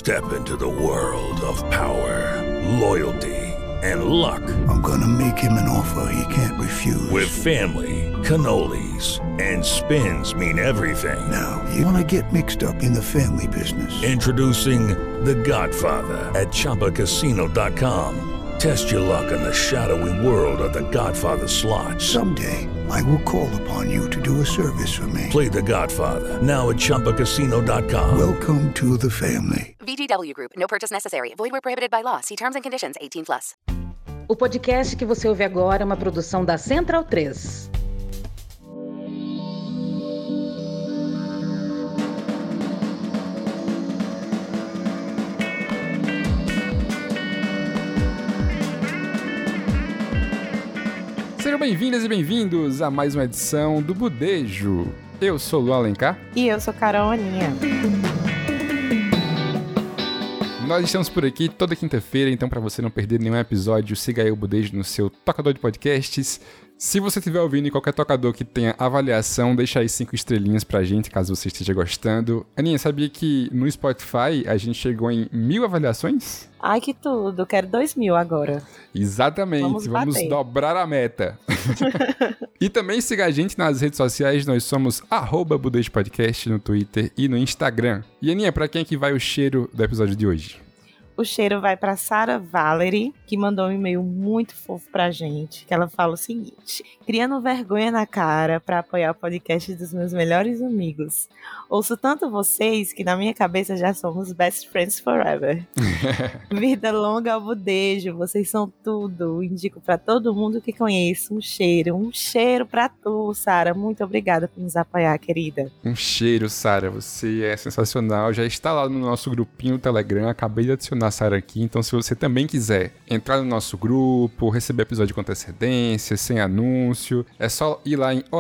Step into the world of power, loyalty, and luck. I'm gonna make him an offer he can't refuse. With family, cannolis, and spins mean everything. Now, you wanna get mixed up in the family business. Introducing The Godfather at ChumbaCasino.com. Test your luck in the shadowy world of The Godfather slot. Someday, I will call upon you to do a service for me. Play The Godfather now at ChumbaCasino.com. Welcome to the family. VGW Group. No purchase necessary. Void where prohibited by law. See terms and conditions. 18+. O podcast que você ouve agora é uma produção da Central 3. Sejam bem-vindas e bem-vindos a mais uma edição do Budejo. Eu sou o Lu Alencar. E eu sou Carol Aninha. Nós estamos por aqui toda quinta-feira, então para você não perder nenhum episódio, siga aí o Budejo no seu tocador de podcasts. Se você estiver ouvindo em qualquer tocador que tenha avaliação, deixa aí 5 estrelinhas pra gente, caso você esteja gostando. Aninha, sabia que no Spotify a gente chegou em 1000 avaliações? Ai, que tudo. Quero 2.000 agora. Exatamente. Vamos dobrar a meta. E também siga a gente nas redes sociais. Nós somos @budejopodcast no Twitter e no Instagram. E Aninha, pra quem é que vai o cheiro do episódio de hoje? O cheiro vai para Sarah Valerie, que mandou um e-mail muito fofo pra gente, que ela fala o seguinte: criando vergonha na cara para apoiar o podcast dos meus melhores amigos. Ouço tanto vocês que na minha cabeça já somos best friends forever. Vida longa ao Budejo, vocês são tudo. Indico para todo mundo que conheço. Um cheiro pra tu, Sarah. Muito obrigada por nos apoiar, querida. Um cheiro, Sarah. Você é sensacional. Já está lá no nosso grupinho Telegram. Acabei de adicionar a Sarah aqui. Então, se você também quiser entrar no nosso grupo, receber episódio com antecedência, sem anúncio, é só ir lá em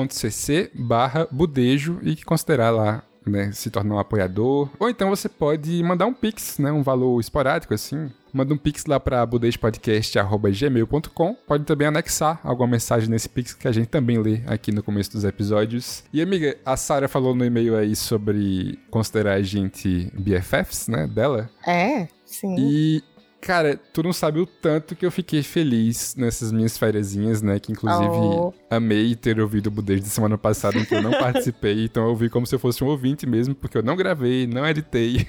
orelo.cc/budejo e considerar lá, né, se tornar um apoiador. Ou então você pode mandar um pix, né, um valor esporádico assim. Manda um pix lá para budejopodcast@gmail.com. Pode também anexar alguma mensagem nesse pix que a gente também lê aqui no começo dos episódios. E amiga, a Sarah falou no e-mail aí sobre considerar a gente BFFs, né, dela. É, sim. E cara, tu não sabe o tanto que eu fiquei feliz nessas minhas fériasinhas, né? Que inclusive amei ter ouvido o Budejo de semana passada, em que eu não participei. Então eu ouvi como se eu fosse um ouvinte mesmo, porque eu não gravei, não editei.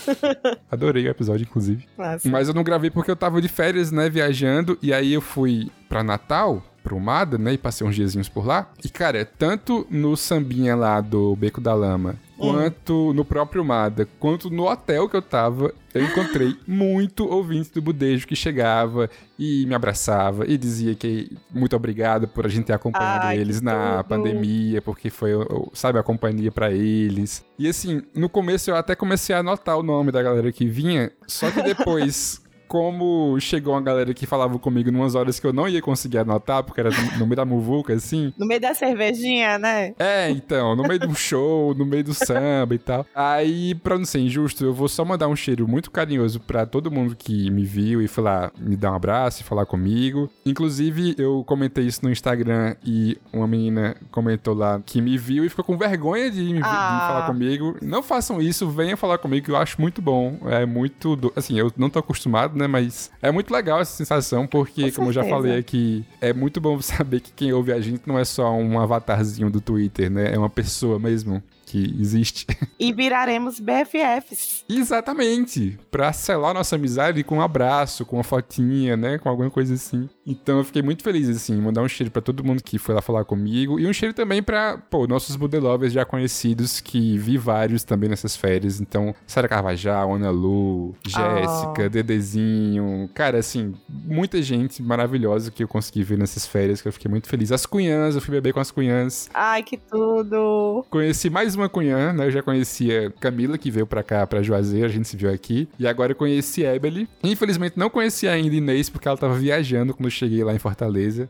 Adorei o episódio, inclusive. Nossa. Mas eu não gravei porque eu tava de férias, né? Viajando. E aí eu fui pra Natal, pro Mada, né? E passei uns diazinhos por lá. E cara, tanto no sambinha lá do Beco da Lama, quanto no próprio Mada, quanto no hotel que eu tava, eu encontrei muito ouvinte do Budejo que chegava e me abraçava e dizia que muito obrigado por a gente ter acompanhado eles na pandemia, porque foi, sabe, a companhia pra eles. E assim, no começo eu até comecei a anotar o nome da galera que vinha, só que depois... Como chegou uma galera que falava comigo numas horas que eu não ia conseguir anotar, porque era no meio da muvuca, assim. No meio da cervejinha, né? É, então, no meio do show, no meio do samba e tal. Aí, pra não ser injusto, eu vou só mandar um cheiro muito carinhoso pra todo mundo que me viu e foi lá me dar um abraço e falar comigo. Inclusive, eu comentei isso no Instagram e uma menina comentou lá que me viu e ficou com vergonha de falar comigo. Não façam isso, venham falar comigo, que eu acho muito bom. É muito... Assim, eu não tô acostumado, né? Mas é muito legal essa sensação, porque, como eu já falei aqui, é muito bom saber que quem ouve a gente não é só um avatarzinho do Twitter, né? É uma pessoa mesmo que existe. E viraremos BFFs. Exatamente. Pra selar nossa amizade com um abraço, com uma fotinha, né? Com alguma coisa assim. Então eu fiquei muito feliz, assim, mandar um cheiro pra todo mundo que foi lá falar comigo. E um cheiro também pra, nossos Budelovers já conhecidos, que vi vários também nessas férias. Então, Sarah Carvajal, Ana Lu, Jéssica, Dedezinho. Cara, assim, muita gente maravilhosa que eu consegui ver nessas férias, que eu fiquei muito feliz. As cunhãs, eu fui beber com as cunhãs. Ai, que tudo! Conheci mais uma cunhã, né? Eu já conhecia Camila, que veio pra cá, pra Juazeiro, a gente se viu aqui. E agora eu conheci Ebeli. Infelizmente não conheci ainda Inês, porque ela tava viajando quando eu cheguei lá em Fortaleza.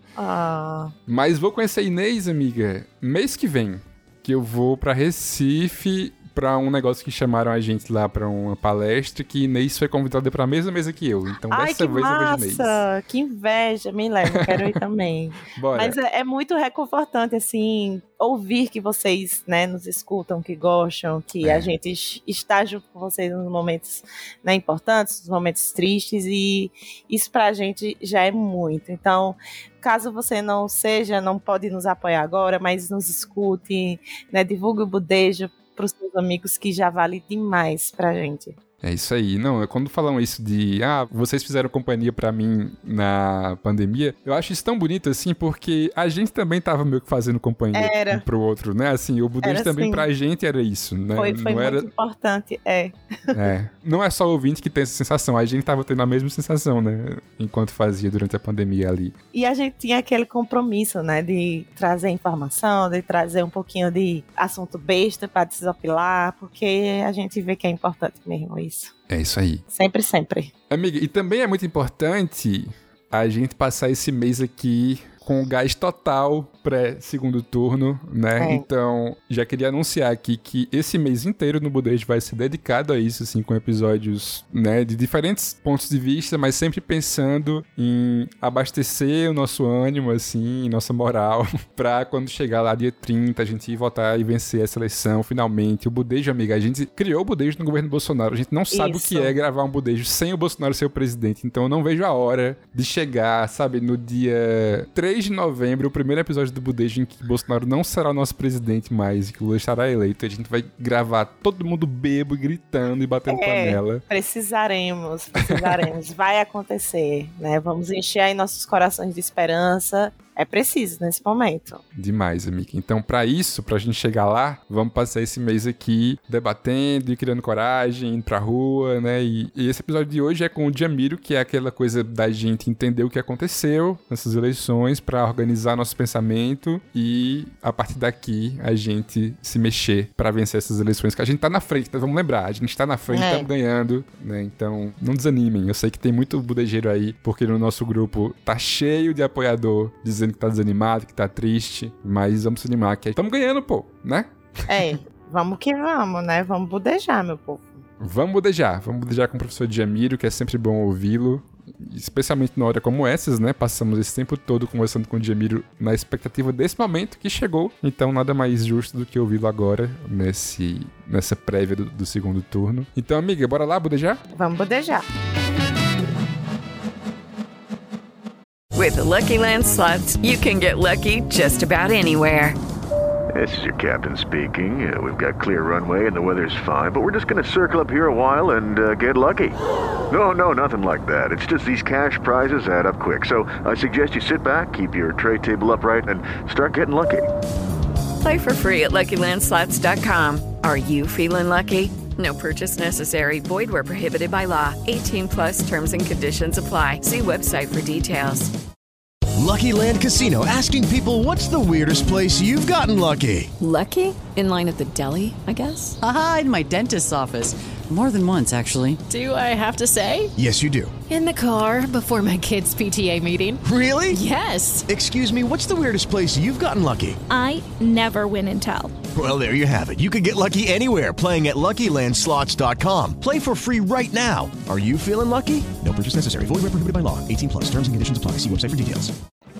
Mas vou conhecer Inês, amiga, mês que vem. Que eu vou pra Recife pra um negócio que chamaram a gente lá pra uma palestra, que Inês foi convidada pra mesma mesa que eu. Então, dessa vez eu vejo Inês. Nossa, que inveja, me leva, quero ir também. Bora. Mas é muito reconfortante, assim, ouvir que vocês, né, nos escutam, que gostam, que a gente está junto com vocês nos momentos, né, importantes, nos momentos tristes, e isso pra gente já é muito. Então, caso você não pode nos apoiar agora, mas nos escute, né, divulgue o Budejo para os seus amigos, que já vale demais pra gente. É isso aí. Não, quando falam isso de, vocês fizeram companhia pra mim na pandemia, eu acho isso tão bonito, assim, porque a gente também tava meio que fazendo companhia um pro outro, né? Assim, o Budejo também assim. Pra gente era isso, né? Foi não muito era... importante, Não é só o ouvinte que tem essa sensação, a gente tava tendo a mesma sensação, né? Enquanto fazia durante a pandemia ali. E a gente tinha aquele compromisso, né? De trazer informação, de trazer um pouquinho de assunto besta pra desopilar, porque a gente vê que é importante mesmo isso. É isso aí. Sempre, sempre. Amiga, e também é muito importante a gente passar esse mês aqui com o gás total pré-segundo turno, né? Então, já queria anunciar aqui que esse mês inteiro no Budejo vai ser dedicado a isso, assim, com episódios, né, de diferentes pontos de vista, mas sempre pensando em abastecer o nosso ânimo, assim, nossa moral, pra quando chegar lá dia 30, a gente votar e vencer essa eleição, finalmente. O Budejo, amiga, a gente criou o Budejo no governo Bolsonaro, a gente não sabe o que é gravar um Budejo sem o Bolsonaro ser o presidente, então eu não vejo a hora de chegar, sabe, no dia 3 de novembro, o primeiro episódio do Budejo em que Bolsonaro não será o nosso presidente mais e que o Lula estará eleito. A gente vai gravar todo mundo bebo, gritando e batendo panela. Precisaremos. Vai acontecer, né? Vamos encher aí nossos corações de esperança. É preciso nesse momento. Demais, amiga. Então, pra isso, pra gente chegar lá, vamos passar esse mês aqui debatendo e criando coragem, indo pra rua, né? E esse episódio de hoje é com o Jamiro, que é aquela coisa da gente entender o que aconteceu nessas eleições pra organizar nosso pensamento e, a partir daqui, a gente se mexer pra vencer essas eleições. Que a gente tá na frente, né? Vamos lembrar, a gente tá na frente, estamos ganhando, né? Então, não desanimem. Eu sei que tem muito budejeiro aí, porque no nosso grupo tá cheio de apoiador dizendo que tá desanimado, que tá triste, mas vamos se animar, que estamos ganhando, pô, né? Vamos que vamos, né? Vamos budejar, meu povo. Vamos budejar com o professor Jamiro, que é sempre bom ouvi-lo, especialmente numa hora como essas, né? Passamos esse tempo todo conversando com o Jamiro na expectativa desse momento que chegou, então nada mais justo do que ouvi-lo agora, nessa prévia do segundo turno. Então, amiga, bora lá budejar? Vamos budejar. With the Lucky Land Slots, you can get lucky just about anywhere. This is your captain speaking. We've got clear runway and the weather's fine, but we're just going to circle up here a while and get lucky. No, nothing like that. It's just these cash prizes add up quick. So I suggest you sit back, keep your tray table upright, and start getting lucky. Play for free at LuckyLandSlots.com. Are you feeling lucky? No purchase necessary. Void where prohibited by law. 18 plus terms and conditions apply. See website for details. Lucky Land Casino, asking people, what's the weirdest place you've gotten lucky? Lucky? In line at the deli, I guess? Aha, in my dentist's office. More than once, actually. Do I have to say? Yes, you do. In the car before my kids' PTA meeting. Really? Yes. Excuse me, what's the weirdest place you've gotten lucky? I never win and tell. Well, there you have it. You can get lucky anywhere, playing at LuckyLandSlots.com. Play for free right now. Are you feeling lucky? No purchase necessary. Void where prohibited by law. 18 plus. Terms and conditions apply. See website for details.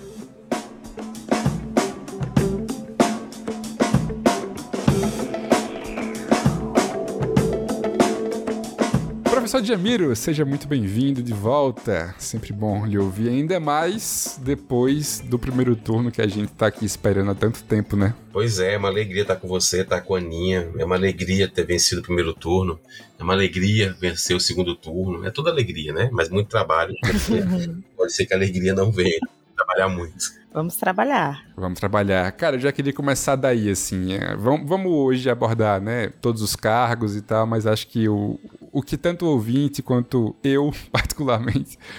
Professor Jamiro, seja muito bem-vindo de volta. Sempre bom lhe ouvir, ainda mais depois do primeiro turno que a gente tá aqui esperando há tanto tempo, né? Pois é uma alegria estar com você, estar com a Aninha. É uma alegria ter vencido o primeiro turno. É uma alegria vencer o segundo turno. É toda alegria, né? Mas muito trabalho. Pode ser que a alegria não venha. Trabalhar muito. Vamos trabalhar. Vamos trabalhar. Cara, eu já queria começar daí, assim. Vamos hoje abordar, né, todos os cargos e tal, mas acho que o que tanto o ouvinte quanto eu, particularmente,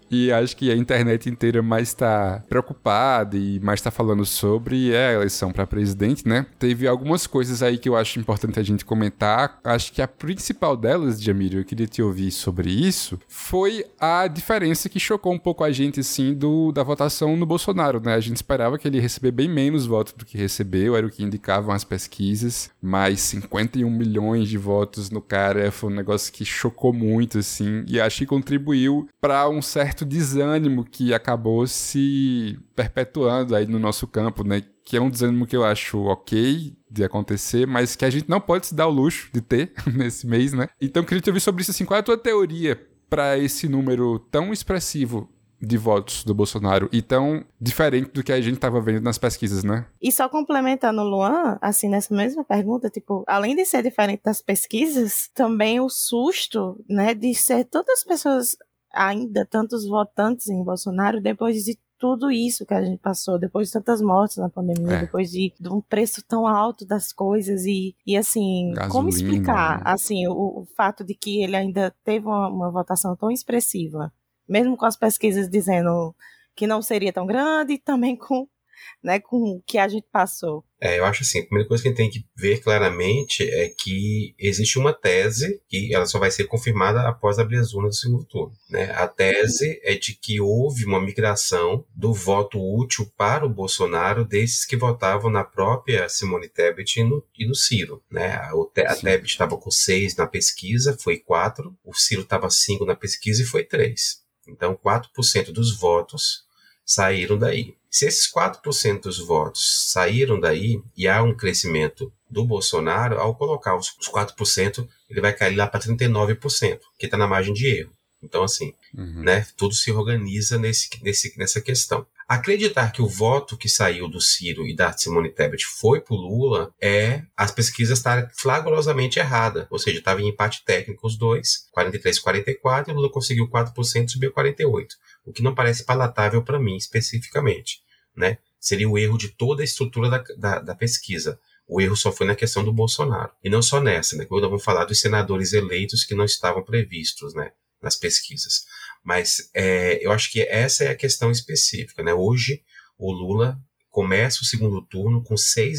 E acho que a internet inteira mais tá preocupada e mais tá falando sobre é a eleição para presidente, né? Teve algumas coisas aí que eu acho importante a gente comentar. Acho que a principal delas, Jamílio, eu queria te ouvir sobre isso, foi a diferença que chocou um pouco a gente, assim, da votação no Bolsonaro, né? A gente esperava que ele ia receber bem menos votos do que recebeu, era o que indicavam as pesquisas, mas 51 milhões de votos no cara foi um negócio que chocou muito, assim, e acho que contribuiu para um certo desânimo que acabou se perpetuando aí no nosso campo, né? Que é um desânimo que eu acho ok de acontecer, mas que a gente não pode se dar o luxo de ter nesse mês, né? Então eu queria te ouvir sobre isso, assim, qual é a tua teoria para esse número tão expressivo de votos do Bolsonaro e tão diferente do que a gente estava vendo nas pesquisas, né? E só complementando o Luan, assim, nessa mesma pergunta, tipo, além de ser diferente das pesquisas, também o susto, né, de ser todas as pessoas, ainda tantos votantes em Bolsonaro, depois de tudo isso que a gente passou, depois de tantas mortes na pandemia, depois de um preço tão alto das coisas e assim, gasolina, como explicar, assim, o fato de que ele ainda teve uma votação tão expressiva, mesmo com as pesquisas dizendo que não seria tão grande, e também com, né, com o que a gente passou. Eu acho assim, a primeira coisa que a gente tem que ver claramente é que existe uma tese que ela só vai ser confirmada após abrir as urnas do segundo turno, né? A tese é de que houve uma migração do voto útil para o Bolsonaro desses que votavam na própria Simone Tebet e no Ciro, né? A Tebet estava com 6 na pesquisa, foi 4, o Ciro estava 5 na pesquisa e foi 3. Então 4% dos votos saíram daí. Se esses 4% dos votos saíram daí e há um crescimento do Bolsonaro, ao colocar os 4%, ele vai cair lá para 39%, que está na margem de erro. Então, assim, né, tudo se organiza nessa questão. Acreditar que o voto que saiu do Ciro e da Simone Tebet foi pro Lula as pesquisas estarem flagrosamente erradas. Ou seja, estava em empate técnico os dois, 43-44, e o Lula conseguiu 4% e subiu 48%. O que não parece palatável para mim, especificamente, né? Seria o erro de toda a estrutura da pesquisa. O erro só foi na questão do Bolsonaro. E não só nessa, né? Quando vamos falar dos senadores eleitos que não estavam previstos, né, nas pesquisas. Mas eu acho que essa é a questão específica, né? Hoje, o Lula começa o segundo turno com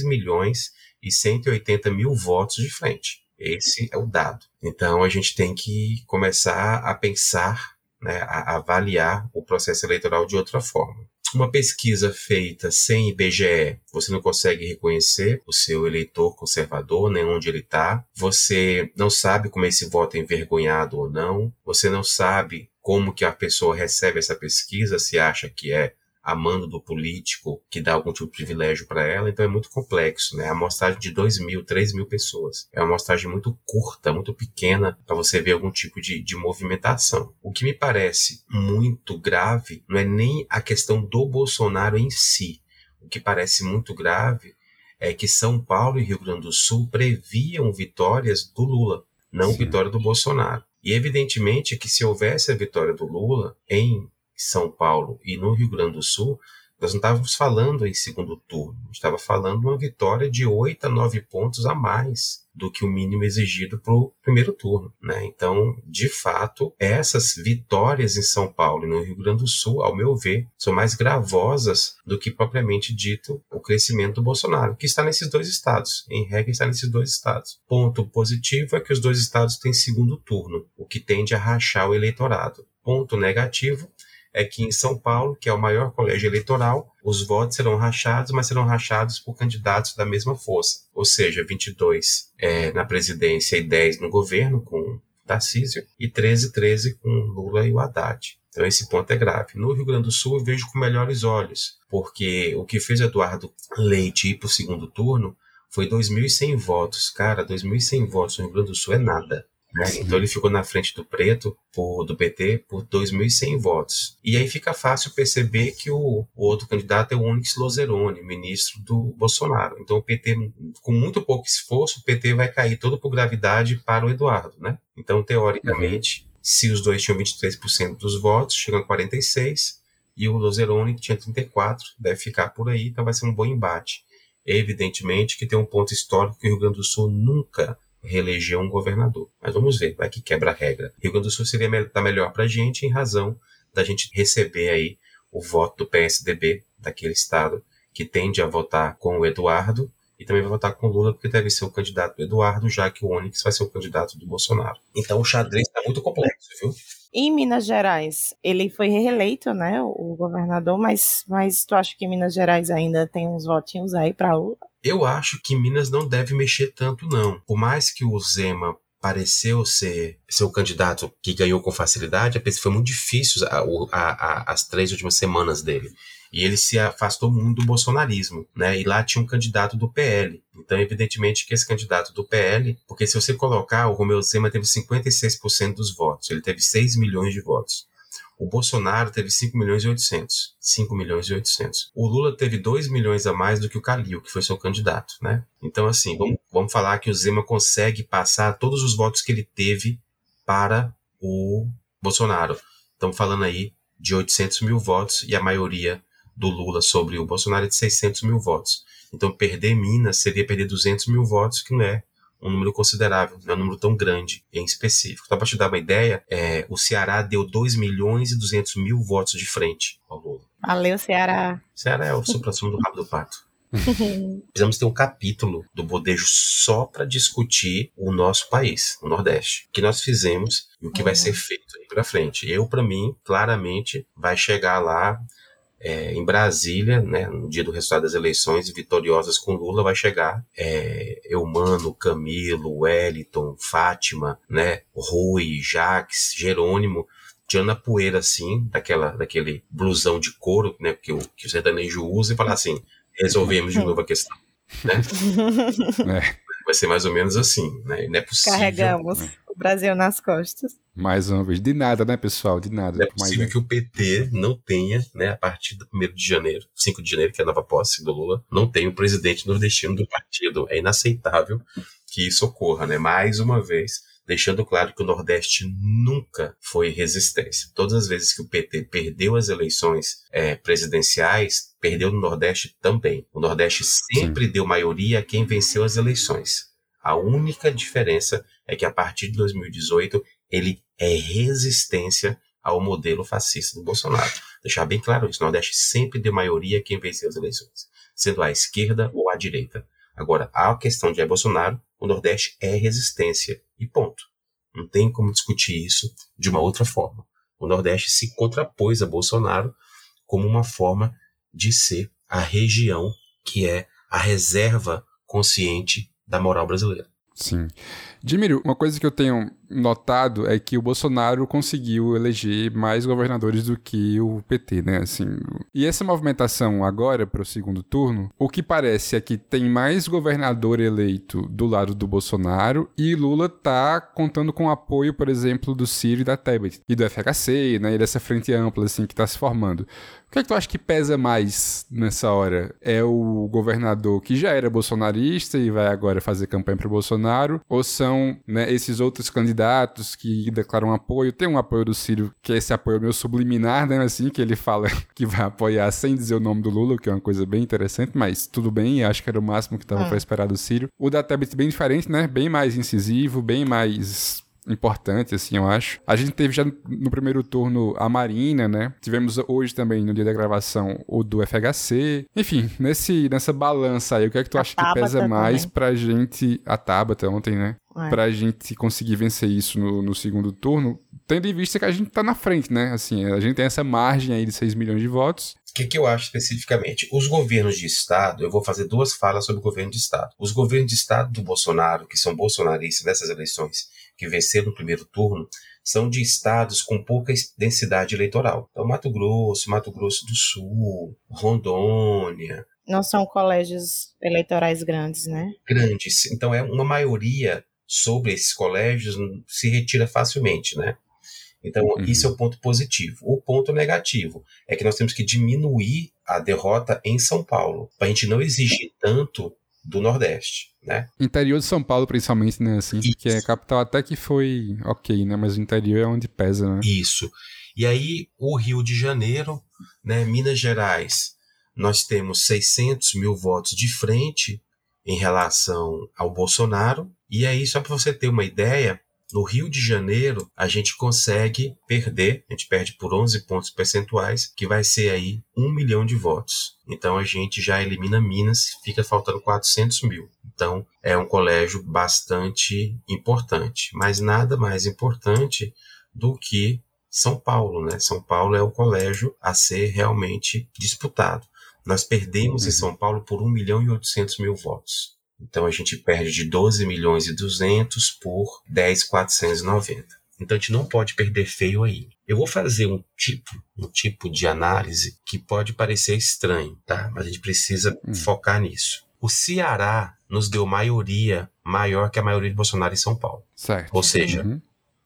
6.180.000 votos de frente. Esse é o dado. Então, a gente tem que começar a pensar, né, a avaliar o processo eleitoral de outra forma. Uma pesquisa feita sem IBGE, você não consegue reconhecer o seu eleitor conservador, nem onde ele está. Você não sabe como esse voto é envergonhado ou não. Você não sabe como que a pessoa recebe essa pesquisa, se acha que é amando do político, que dá algum tipo de privilégio para ela. Então é muito complexo, né? A amostragem de 2.000, 3.000 pessoas. É uma amostragem muito curta, muito pequena, para você ver algum tipo de movimentação. O que me parece muito grave não é nem a questão do Bolsonaro em si. O que parece muito grave é que São Paulo e Rio Grande do Sul previam vitórias do Lula, não vitória do Bolsonaro. E evidentemente que se houvesse a vitória do Lula em São Paulo e no Rio Grande do Sul, nós não estávamos falando em segundo turno, a gente estava falando de uma vitória de 8 a 9 pontos a mais do que o mínimo exigido para o primeiro turno, né? Então, de fato, essas vitórias em São Paulo e no Rio Grande do Sul, ao meu ver, são mais gravosas do que propriamente dito o crescimento do Bolsonaro, que está nesses dois estados, em regra está nesses dois estados. Ponto positivo é que os dois estados têm segundo turno, o que tende a rachar o eleitorado. Ponto negativo é que em São Paulo, que é o maior colégio eleitoral, os votos serão rachados, mas serão rachados por candidatos da mesma força. Ou seja, 22 na presidência e 10 no governo, com Tarcísio, e 13 com Lula e o Haddad. Então esse ponto é grave. No Rio Grande do Sul eu vejo com melhores olhos, porque o que fez Eduardo Leite ir para o segundo turno foi 2.100 votos. Cara, 2.100 votos no Rio Grande do Sul é nada. Então ele ficou na frente do Preto, do PT, por 2.100 votos. E aí fica fácil perceber que o outro candidato é o Onyx Lozeroni, ministro do Bolsonaro. Então o PT, com muito pouco esforço, o PT vai cair todo por gravidade para o Eduardo, né? Então, teoricamente, se os dois tinham 23% dos votos, chegam a 46%, e o Lozeroni, que tinha 34%, deve ficar por aí, então vai ser um bom embate. Evidentemente que tem um ponto histórico que o Rio Grande do Sul nunca reelegeu um governador. Mas vamos ver, vai que quebra a regra. Rio Grande do Sul seria melhor para a gente em razão da gente receber aí o voto do PSDB, daquele estado que tende a votar com o Eduardo, e também vai votar com o Lula, porque deve ser o candidato do Eduardo, já que o Onyx vai ser o candidato do Bolsonaro. Então o xadrez está muito complexo, viu? Em Minas Gerais, ele foi reeleito, né, o governador, mas tu acha que Minas Gerais ainda tem uns votinhos aí para Lula? Eu acho que Minas não deve mexer tanto, não. Por mais que o Zema pareceu ser o candidato que ganhou com facilidade, foi muito difícil as 3 últimas semanas dele. E ele se afastou muito do bolsonarismo, né? E lá tinha um candidato do PL. Então, evidentemente que esse candidato do PL, porque se você colocar, o Romeu Zema teve 56% dos votos, ele teve 6 milhões de votos. O Bolsonaro teve 5 milhões e 800. 5 milhões e 800. O Lula teve 2 milhões a mais do que o Calil, que foi seu candidato, né? Então, assim, vamos falar que o Zema consegue passar todos os votos que ele teve para o Bolsonaro. Estamos falando aí de 800 mil votos e a maioria do Lula sobre o Bolsonaro é de 600 mil votos. Então, perder Minas seria perder 200 mil votos, que não é um número considerável, não é um número tão grande em específico. Só para te dar uma ideia, o Ceará deu 2 milhões e 200 mil votos de frente ao Lula. Valeu, Ceará. Ceará é o supra-sumo do rabo do pato. Precisamos ter um capítulo do Bodejo só para discutir o nosso país, o Nordeste. O que nós fizemos e o que vai ser feito aí para frente. Para mim, claramente, vai chegar lá em Brasília, né, no dia do resultado das eleições, vitoriosas com Lula, vai chegar Eumano, Camilo, Wellington, Fátima, né, Rui, Jaques, Jerônimo, tirando a poeira, assim, daquele blusão de couro, né, que o sertanejo usa, e falar assim, resolvemos de novo a questão, né? Vai ser mais ou menos assim, né? Não é possível. Carregamos o Brasil nas costas. Mais uma vez, de nada, né, pessoal? De nada. Não é possível que o PT não tenha, né, a partir do 1º de janeiro, 5 de janeiro, que é a nova posse do Lula, não tenha o presidente nordestino do partido. É inaceitável que isso ocorra, né? Mais uma vez, deixando claro que o Nordeste nunca foi resistência. Todas as vezes que o PT perdeu as eleições presidenciais, perdeu no Nordeste também. O Nordeste sempre deu maioria a quem venceu as eleições. A única diferença é que a partir de 2018 ele é resistência ao modelo fascista do Bolsonaro. Deixar bem claro isso, o Nordeste sempre deu maioria a quem venceu as eleições, sendo à esquerda ou à direita. Agora, a questão de Bolsonaro, o Nordeste é resistência. E ponto. Não tem como discutir isso de uma outra forma. O Nordeste se contrapôs a Bolsonaro como uma forma de ser a região que é a reserva consciente da moral brasileira. Sim. Dmírio, uma coisa que eu tenho notado é que o Bolsonaro conseguiu eleger mais governadores do que o PT, né, assim. E essa movimentação agora para o segundo turno, o que parece é que tem mais governador eleito do lado do Bolsonaro e Lula tá contando com o apoio, por exemplo, do Ciro e da Tebet e do FHC, né, e dessa frente ampla, assim, que tá se formando. O que é que tu acha que pesa mais nessa hora? É o governador que já era bolsonarista e vai agora fazer campanha para o Bolsonaro? Ou são, né, esses outros candidatos que declaram apoio? Tem um apoio do Ciro, que é esse apoio meio subliminar, né, assim, que ele fala que vai apoiar sem dizer o nome do Lula, que é uma coisa bem interessante, mas tudo bem, acho que era o máximo que tava para esperar do Ciro. O da Tebet bem diferente, né, bem mais incisivo, bem mais importante, assim, eu acho. A gente teve já no primeiro turno a Marina, né? Tivemos hoje também, no dia da gravação, o do FHC. Enfim, nessa balança aí, o que é que tu acha que pesa mais pra gente... A Tabata ontem, né? Pra gente conseguir vencer isso no segundo turno, tendo em vista que a gente tá na frente, né? Assim, a gente tem essa margem aí de 6 milhões de votos. O que eu acho especificamente? Os governos de Estado, eu vou fazer 2 falas sobre o governo de Estado. Os governos de Estado do Bolsonaro, que são bolsonaristas nessas eleições, que venceram no primeiro turno, são de estados com pouca densidade eleitoral. Então, Mato Grosso do Sul, Rondônia. Não são colégios eleitorais grandes, né? Grandes. Então, uma maioria sobre esses colégios se retira facilmente, né? Então, isso é o ponto positivo. O ponto negativo é que nós temos que diminuir a derrota em São Paulo, para a gente não exigir tanto do Nordeste, né? Interior de São Paulo, principalmente, né? Assim, que é a capital até que foi ok, né? Mas o interior é onde pesa, né? Isso. E aí, o Rio de Janeiro, né? Minas Gerais, nós temos 600 mil votos de frente em relação ao Bolsonaro. E aí, só para você ter uma ideia, No Rio de Janeiro, a gente consegue perder, a gente perde por 11 pontos percentuais, que vai ser aí 1 milhão de votos. Então a gente já elimina Minas, fica faltando 400 mil. Então é um colégio bastante importante, mas nada mais importante do que São Paulo, né? São Paulo é o colégio a ser realmente disputado. Nós perdemos em São Paulo por 1 milhão e 800 mil votos. Então a gente perde de 12 milhões e 200 por 10.490. Então a gente não pode perder feio aí. Eu vou fazer um tipo de análise que pode parecer estranho, tá? Mas a gente precisa focar nisso. O Ceará nos deu maioria maior que a maioria de Bolsonaro em São Paulo. Certo. Ou seja,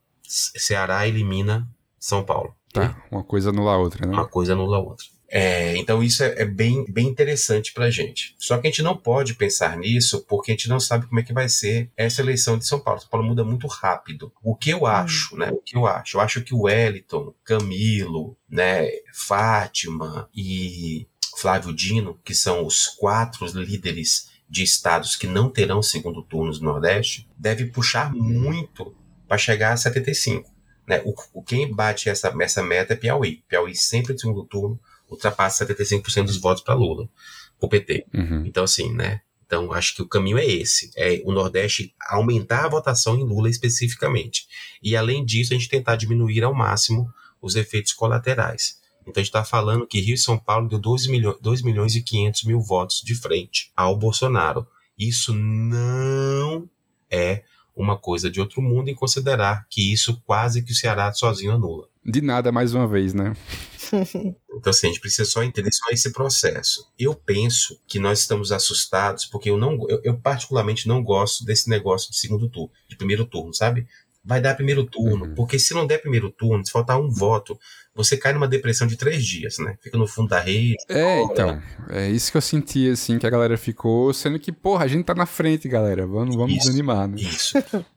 Ceará elimina São Paulo. Tá, uma coisa anula a outra, né? Uma coisa anula a outra. Então isso é bem interessante pra gente. Só que a gente não pode pensar nisso porque a gente não sabe como é que vai ser essa eleição de São Paulo. São Paulo muda muito rápido. O que eu acho, né? Eu acho que o Wellington, Camilo, né, Fátima e Flávio Dino, que são os 4 líderes de estados que não terão segundo turno no Nordeste, deve puxar muito para chegar a 75. Né? Quem bate essa meta é Piauí. Piauí sempre no segundo turno ultrapassa 75% dos votos para Lula, pro PT. Então, assim, né? Então, acho que o caminho é esse. É o Nordeste aumentar a votação em Lula especificamente. E, além disso, a gente tentar diminuir ao máximo os efeitos colaterais. Então, a gente está falando que Rio e São Paulo deu 2 milhões e 500 mil votos de frente ao Bolsonaro. Isso não é uma coisa de outro mundo em considerar que isso quase que o Ceará sozinho anula. De nada, mais uma vez, né? Então, assim, a gente precisa só entender só esse processo. Eu penso que nós estamos assustados porque eu particularmente não gosto desse negócio de segundo turno, de primeiro turno, sabe? Vai dar primeiro turno, porque se não der primeiro turno, se faltar um voto, você cai numa depressão de 3 dias, né? Fica no fundo da rede. Então, é isso que eu senti, assim, que a galera ficou, sendo que, porra, a gente tá na frente, galera, vamos desanimar, né? Isso.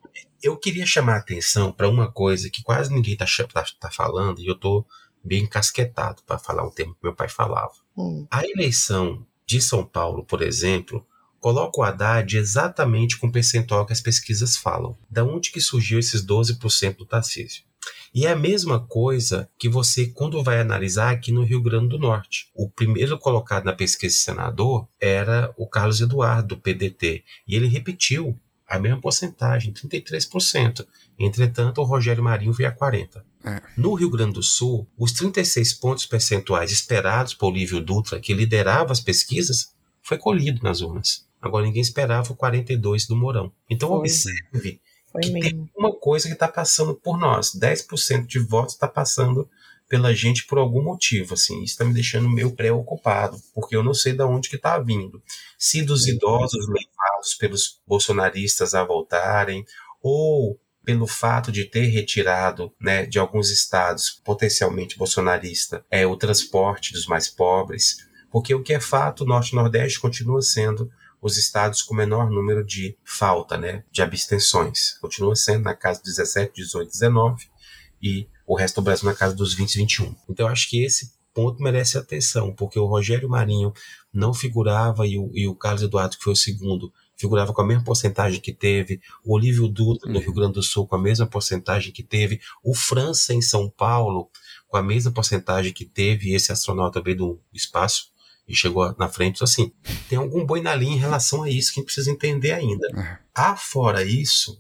Eu queria chamar a atenção para uma coisa que quase ninguém tá falando, e eu tô bem encasquetado para falar um termo que meu pai falava. A eleição de São Paulo, por exemplo, coloca o Haddad exatamente com o percentual que as pesquisas falam. Da onde que surgiu esses 12% do Tarcísio? E é a mesma coisa que você, quando vai analisar aqui no Rio Grande do Norte. O primeiro colocado na pesquisa de senador era o Carlos Eduardo, do PDT. E ele repetiu a mesma porcentagem, 33%. Entretanto, o Rogério Marinho veio a 40%. No Rio Grande do Sul, os 36 pontos percentuais esperados por Olívio Dutra, que liderava as pesquisas, foi colhido nas urnas. Agora, ninguém esperava o 42% do Mourão. Então, observe que tem uma coisa que está passando por nós. 10% de votos está passando pela gente por algum motivo. Assim, isso está me deixando meio preocupado, porque eu não sei de onde que está vindo. Se dos idosos levados pelos bolsonaristas a voltarem, ou pelo fato de ter retirado, né, de alguns estados potencialmente bolsonarista o transporte dos mais pobres, porque o que é fato, o Norte e Nordeste continua sendo os estados com menor número de falta, né, de abstenções. Continua sendo na casa dos 17, 18, 19 e o resto do Brasil na casa dos 20 e 21. Então eu acho que esse ponto merece atenção, porque o Rogério Marinho não figurava e o Carlos Eduardo, que foi o segundo, figurava com a mesma porcentagem que teve, o Olívio Dutra no Rio Grande do Sul com a mesma porcentagem que teve, o França em São Paulo com a mesma porcentagem que teve, esse astronauta veio do espaço e chegou na frente. Então, assim, tem algum boi na linha em relação a isso que a gente precisa entender ainda. Afora isso,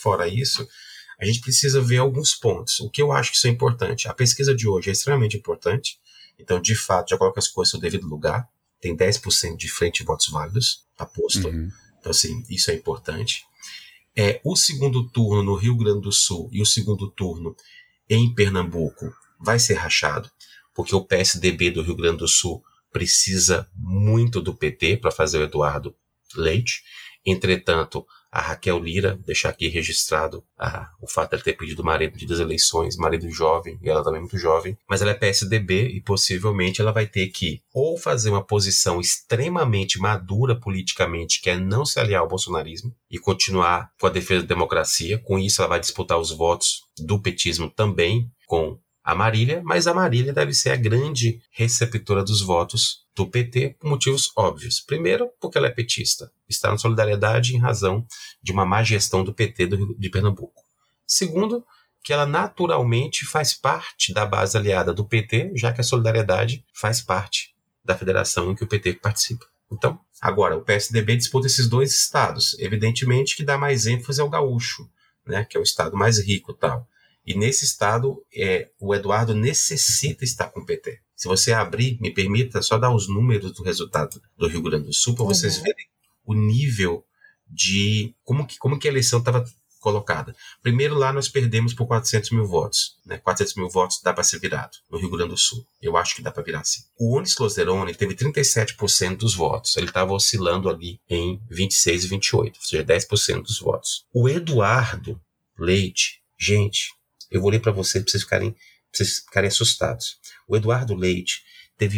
a gente precisa ver alguns pontos. O que eu acho que isso é importante? A pesquisa de hoje é extremamente importante, então, de fato, já coloca as coisas no devido lugar, tem 10% de frente de votos válidos, tá posto. Então, assim, isso é importante. O segundo turno no Rio Grande do Sul e o segundo turno em Pernambuco vai ser rachado, porque o PSDB do Rio Grande do Sul precisa muito do PT para fazer o Eduardo Leite. Entretanto, a Raquel Lira, deixar aqui registrado o fato de ela ter pedido marido das eleições, marido jovem, e ela também é muito jovem, mas ela é PSDB e possivelmente ela vai ter que ou fazer uma posição extremamente madura politicamente, que é não se aliar ao bolsonarismo e continuar com a defesa da democracia. Com isso ela vai disputar os votos do petismo também com a Marília, mas a Marília deve ser a grande receptora dos votos do PT por motivos óbvios. Primeiro, porque ela é petista, está na solidariedade em razão de uma má gestão do PT de Pernambuco. Segundo, que ela naturalmente faz parte da base aliada do PT, já que a Solidariedade faz parte da federação em que o PT participa. Então, agora, o PSDB disputa esses 2 estados. Evidentemente que dá mais ênfase ao gaúcho, né, que é o estado mais rico e tal. E nesse estado, o Eduardo necessita estar com o PT. Se você abrir, me permita só dar os números do resultado do Rio Grande do Sul, para vocês verem o nível de como que a eleição estava colocada. Primeiro, lá nós perdemos por 400 mil votos. Né? 400 mil votos dá para ser virado no Rio Grande do Sul. Eu acho que dá para virar sim. O Onyx Lozeroni teve 37% dos votos. Ele estava oscilando ali em 26 e 28, ou seja, 10% dos votos. O Eduardo Leite, gente, eu vou ler para vocês ficarem assustados. O Eduardo Leite teve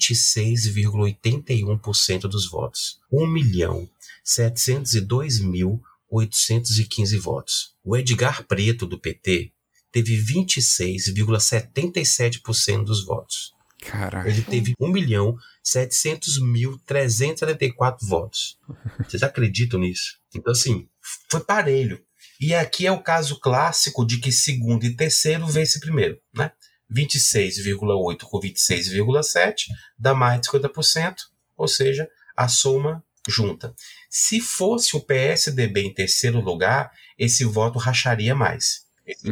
26,81% dos votos. 1.702.815 votos. O Edgar Preto, do PT, teve 26,77% dos votos. Caraca. Ele teve 1.700.374 votos. Vocês acreditam nisso? Então, assim, foi parelho. E aqui é o caso clássico de que segundo e terceiro vence primeiro, né? 26,8 com 26,7 dá mais de 50%, ou seja, a soma junta. Se fosse o PSDB em terceiro lugar, esse voto racharia mais.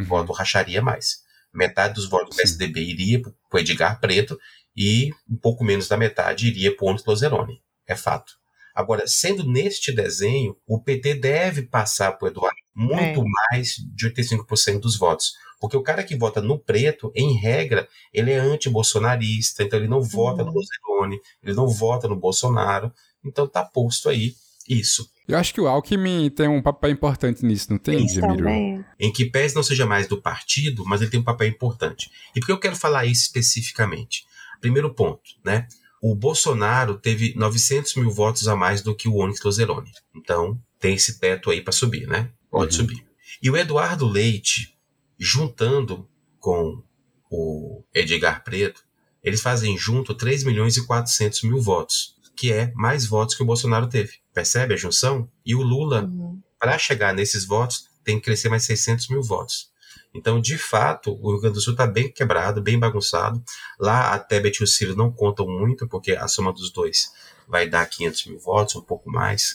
Metade dos votos do PSDB iria para o Edgar Preto e um pouco menos da metade iria para o Onyx Lozeroni. É fato. Agora, sendo neste desenho, o PT deve passar para o Eduardo muito mais de 85% dos votos. Porque o cara que vota no Preto, em regra, ele é anti-bolsonarista, então ele não vota no Lozeroni, ele não vota no Bolsonaro. Então tá posto aí isso. Eu acho que o Alckmin tem um papel importante nisso, não tem, Jamiro? Em que pese não seja mais do partido, mas ele tem um papel importante. E por que eu quero falar isso especificamente? Primeiro ponto, né? O Bolsonaro teve 900 mil votos a mais do que o Onyx Lozeroni. Então, tem esse teto aí para subir, né? Pode subir. E o Eduardo Leite, juntando com o Edgar Preto, eles fazem junto 3.400.000 votos, que é mais votos que o Bolsonaro teve. Percebe a junção? E o Lula, para chegar nesses votos, tem que crescer mais 600 mil votos. Então, de fato, o Rio Grande do Sul está bem quebrado, bem bagunçado. Lá a Tebet e o Ciro não contam muito, porque a soma dos dois vai dar 500 mil votos, um pouco mais,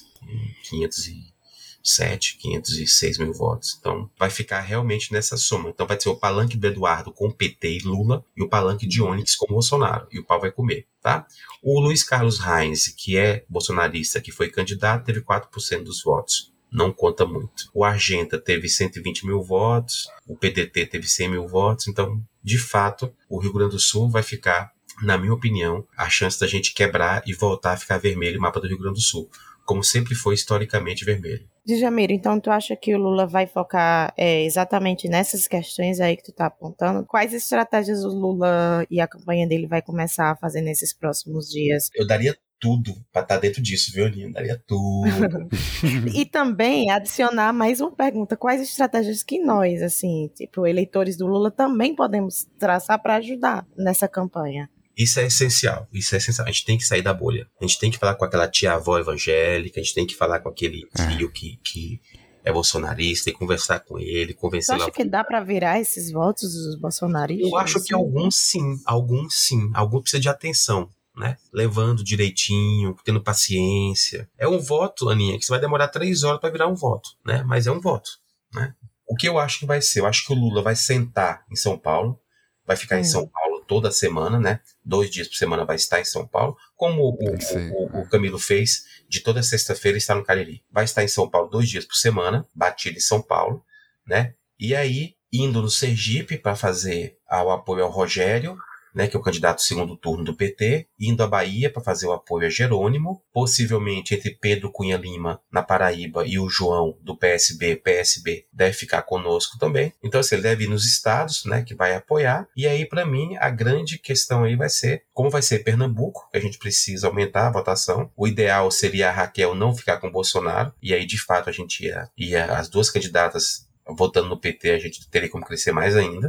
506 mil votos. Então, vai ficar realmente nessa soma. Então, vai ser o palanque do Eduardo com PT e Lula e o palanque de Onyx com Bolsonaro. E o pau vai comer, tá? O Luiz Carlos Reis, que é bolsonarista, que foi candidato, teve 4% dos votos. Não conta muito. O Argenta teve 120 mil votos, o PDT teve 100 mil votos, então, de fato, o Rio Grande do Sul vai ficar, na minha opinião, a chance da gente quebrar e voltar a ficar vermelho o mapa do Rio Grande do Sul, como sempre foi historicamente vermelho. Djamiro, então tu acha que o Lula vai focar exatamente nessas questões aí que tu tá apontando? Quais estratégias o Lula e a campanha dele vai começar a fazer nesses próximos dias? Eu daria tudo pra estar dentro disso, viu, Aninha? Daria tudo. E também adicionar mais uma pergunta: quais estratégias que nós, assim, tipo, eleitores do Lula, também podemos traçar para ajudar nessa campanha? Isso é essencial, A gente tem que sair da bolha. A gente tem que falar com aquela tia-avó evangélica, a gente tem que falar com aquele tio que é bolsonarista e conversar com ele, convencer... Você acha que dá pra virar esses votos dos bolsonaristas? Eu acho que alguns sim. Alguns precisam de atenção, né? Levando direitinho, tendo paciência. É um voto, Aninha, que você vai demorar 3 horas para virar um voto, né? Mas é um voto, né? O que eu acho que vai ser? Eu acho que o Lula vai sentar em São Paulo, vai ficar em São Paulo toda semana, né? 2 dias por semana vai estar em São Paulo, como o Camilo fez, de toda sexta-feira estar no Cariri. Vai estar em São Paulo 2 dias por semana, batido em São Paulo, né? E aí, indo no Sergipe para fazer o apoio ao Rogério, né, que é o candidato segundo turno do PT, indo à Bahia para fazer o apoio a Jerônimo, possivelmente entre Pedro Cunha Lima, na Paraíba, e o João, do PSB deve ficar conosco também. Então, assim, ele deve ir nos estados, né, que vai apoiar, e aí, para mim, a grande questão aí vai ser, como vai ser Pernambuco, que a gente precisa aumentar a votação. O ideal seria a Raquel não ficar com o Bolsonaro, e aí, de fato, a gente ia as duas candidatas votando no PT, a gente teria como crescer mais ainda.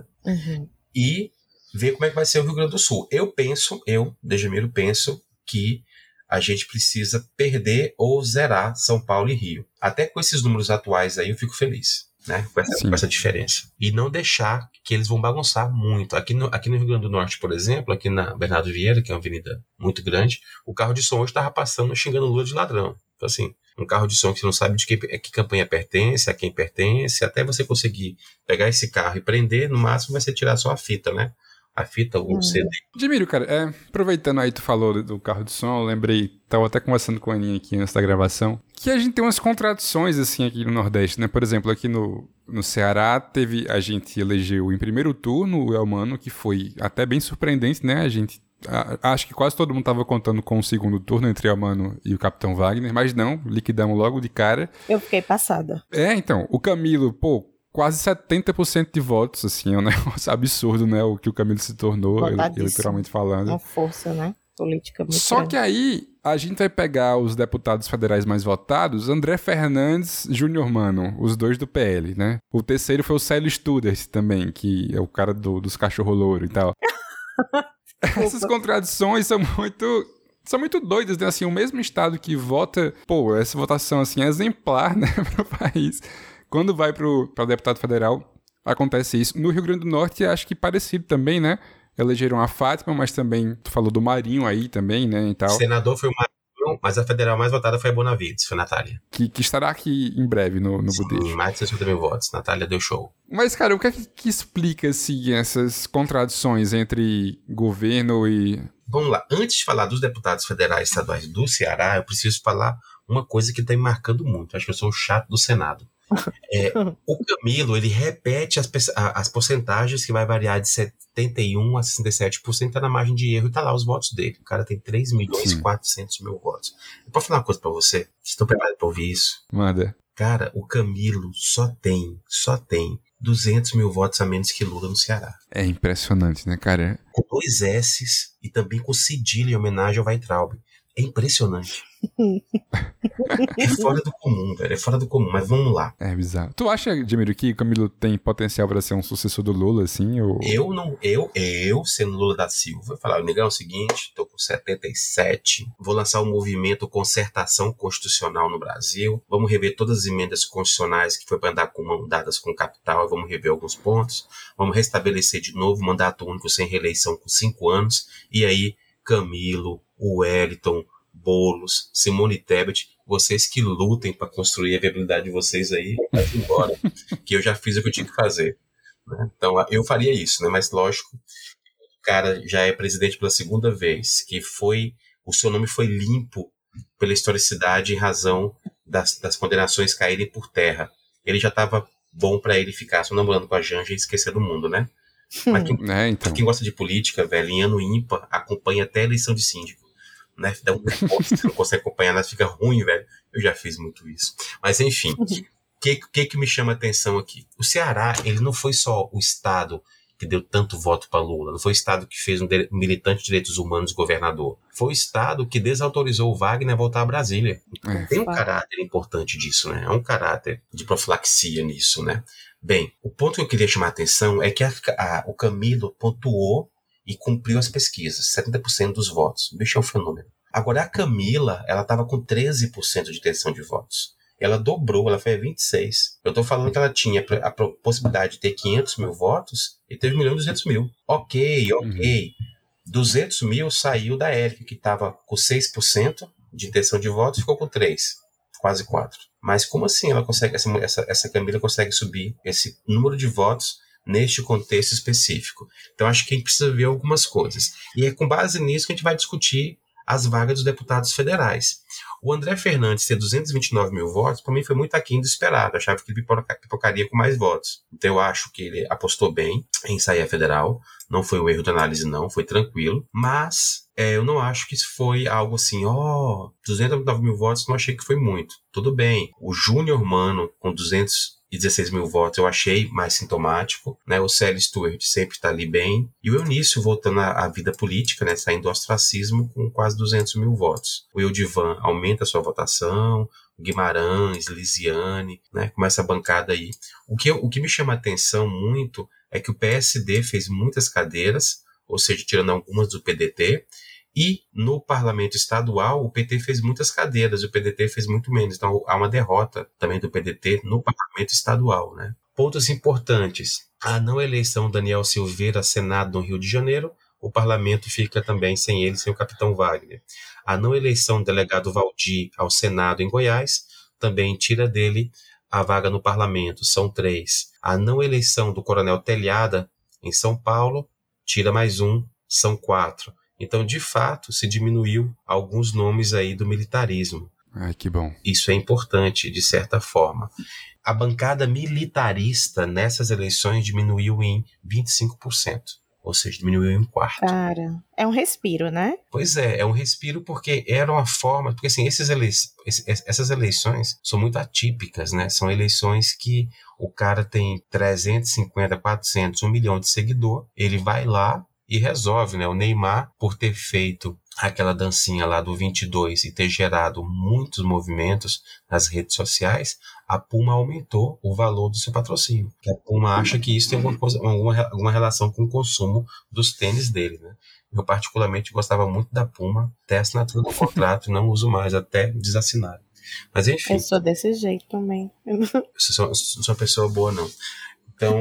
E ver como é que vai ser o Rio Grande do Sul. Eu, Djamiro, penso que a gente precisa perder ou zerar São Paulo e Rio. Até com esses números atuais aí eu fico feliz. né? Com essa diferença. E não deixar que eles vão bagunçar muito. Aqui no Rio Grande do Norte, por exemplo, aqui na Bernardo Vieira, que é uma avenida muito grande, o carro de som hoje estava passando xingando Lula de ladrão. Então, assim, um carro de som que você não sabe de que campanha pertence, a quem pertence, até você conseguir pegar esse carro e prender, no máximo vai ser tirar só a fita, né? A fita ou o CD. Admiro, cara, aproveitando aí tu falou do carro de som, eu lembrei, tava até conversando com a Aninha aqui antes da gravação, que a gente tem umas contradições, assim, aqui no Nordeste, né? Por exemplo, aqui no Ceará, a gente elegeu em primeiro turno o Elmano, que foi até bem surpreendente, né? A gente, acho que quase todo mundo tava contando com o segundo turno entre Elmano e o Capitão Wagner, mas não, liquidamos logo de cara. Eu fiquei passada. Então, o Camilo, quase 70% de votos, assim, é um negócio absurdo, né? O que o Camilo se tornou, literalmente falando. Uma força, né? Política muito Só grande. que aí, a gente vai pegar os deputados federais mais votados, André Fernandes, Júnior Mano, os dois do PL, né? O terceiro foi o Célio Studert também, que é o cara dos cachorro louro e tal. Essas contradições são muito doidas, né? Assim, o mesmo estado que vota, essa votação, assim, é exemplar, né, pro país. Quando vai para deputado federal, acontece isso. No Rio Grande do Norte, acho que parecido também, né? Elegeram a Fátima, mas também, tu falou do Marinho aí também, né, e tal. O senador foi o Marinho, mas a federal mais votada foi a Bonavides, foi a Natália. Que estará aqui em breve no Budejo. Mais de 60 mil votos. Natália deu show. Mas, cara, o que é que explica, assim, essas contradições entre governo e... Vamos lá. Antes de falar dos deputados federais e estaduais do Ceará, eu preciso falar uma coisa que está me marcando muito. Acho que eu sou o chato do Senado. O Camilo, ele repete as porcentagens que vai variar de 71% a 67%, tá na margem de erro e tá lá os votos dele. O cara tem 3.400.000 votos. Eu posso falar uma coisa pra você? Vocês estão preparados pra ouvir isso? Manda. Cara, o Camilo só tem 200.000 votos a menos que Lula no Ceará. É impressionante, né, cara? Com 2 S's e também com cedilha em homenagem ao Weintraub. É impressionante. É fora do comum, velho. É fora do comum, mas vamos lá. É bizarro. Tu acha, Admiro, que o Camilo tem potencial pra ser um sucessor do Lula, assim? Ou... Eu, sendo Lula da Silva, falar, negão, é o seguinte, tô com 77, vou lançar um movimento Concertação Constitucional no Brasil, vamos rever todas as emendas constitucionais que foi pra andar com mão dadas com capital, vamos rever alguns pontos, vamos restabelecer de novo mandato único sem reeleição com 5 anos, e aí, Camilo, o Wellington, Boulos, Simone Tebet, vocês que lutem para construir a viabilidade de vocês aí, vai embora, que eu já fiz o que eu tinha que fazer. Né? Então, eu faria isso, né? Mas lógico, o cara já é presidente pela segunda vez, o seu nome foi limpo pela historicidade em razão das condenações caírem por terra. Ele já estava bom para ele ficar só namorando com a Janja e esquecer do mundo, né? Mas quem gosta de política, velho, em ano ímpar, acompanha até a eleição de síndico. Né? Dá um você não consegue acompanhar nada, fica ruim, velho. Eu já fiz muito isso. Mas, enfim, o que me chama a atenção aqui? O Ceará, ele não foi só o estado que deu tanto voto para Lula, não foi o estado que fez um militante de direitos humanos governador. Foi o estado que desautorizou o Wagner a voltar a Brasília. Então, tem um caráter importante disso, né? É um caráter de profilaxia nisso, né? Bem, o ponto que eu queria chamar a atenção é que o Camilo pontuou e cumpriu as pesquisas, 70% dos votos. O bicho é um fenômeno. Agora, a Camila, ela estava com 13% de intenção de votos. Ela dobrou, ela foi a 26%. Eu estou falando que ela tinha a possibilidade de ter 500.000 votos e teve 1.200.000. Ok. 200.000 saiu da Érica, que estava com 6% de intenção de votos e ficou com 3%, quase 4%. Mas como assim ela consegue, essa Camila consegue subir esse número de votos neste contexto específico? Então, acho que a gente precisa ver algumas coisas. E é com base nisso que a gente vai discutir as vagas dos deputados federais. O André Fernandes ter 229.000 votos, para mim, foi muito aquém do esperado. Eu achava que ele pipocaria com mais votos. Então, eu acho que ele apostou bem em sair a federal. Não foi um erro de análise, não. Foi tranquilo. Mas eu não acho que isso foi algo assim, 209.000 votos, não achei que foi muito. Tudo bem. O Júnior Mano, com 216.000 votos, eu achei mais sintomático, né? O Célio Studert sempre está ali bem. E o Eunício voltando à vida política, né? Saindo do ostracismo com quase 200.000 votos. O Eudivan aumenta a sua votação, o Guimarães, Lisiane, né? Começa a bancada aí. O que me chama a atenção muito é que o PSD fez muitas cadeiras, ou seja, tirando algumas do PDT, e no parlamento estadual o PT fez muitas cadeiras, o PDT fez muito menos. Então há uma derrota também do PDT no parlamento estadual, né? Pontos importantes. A não eleição Daniel Silveira a Senado no Rio de Janeiro, o parlamento fica também sem ele, sem o capitão Wagner. A não eleição do delegado Valdir ao Senado em Goiás, também tira dele a vaga no parlamento, são 3. A não eleição do coronel Telhada em São Paulo, tira mais um, são 4. Então, de fato, se diminuiu alguns nomes aí do militarismo. Ai, que bom. Isso é importante, de certa forma. A bancada militarista nessas eleições diminuiu em 25%. Ou seja, diminuiu em 1/4. Cara, é um respiro, né? Pois é um respiro porque era uma forma... Porque assim, essas eleições são muito atípicas, né? São eleições que o cara tem 350, 400, 1 milhão de seguidor, ele vai lá e resolve, né? O Neymar, por ter feito aquela dancinha lá do 22 e ter gerado muitos movimentos nas redes sociais, a Puma aumentou o valor do seu patrocínio. A Puma acha que isso tem alguma relação com o consumo dos tênis dele, né? Eu particularmente gostava muito da Puma, até a assinatura do contrato, não uso mais, até desassinar. Mas enfim. Eu sou desse jeito também. Sou uma pessoa boa, não. Então...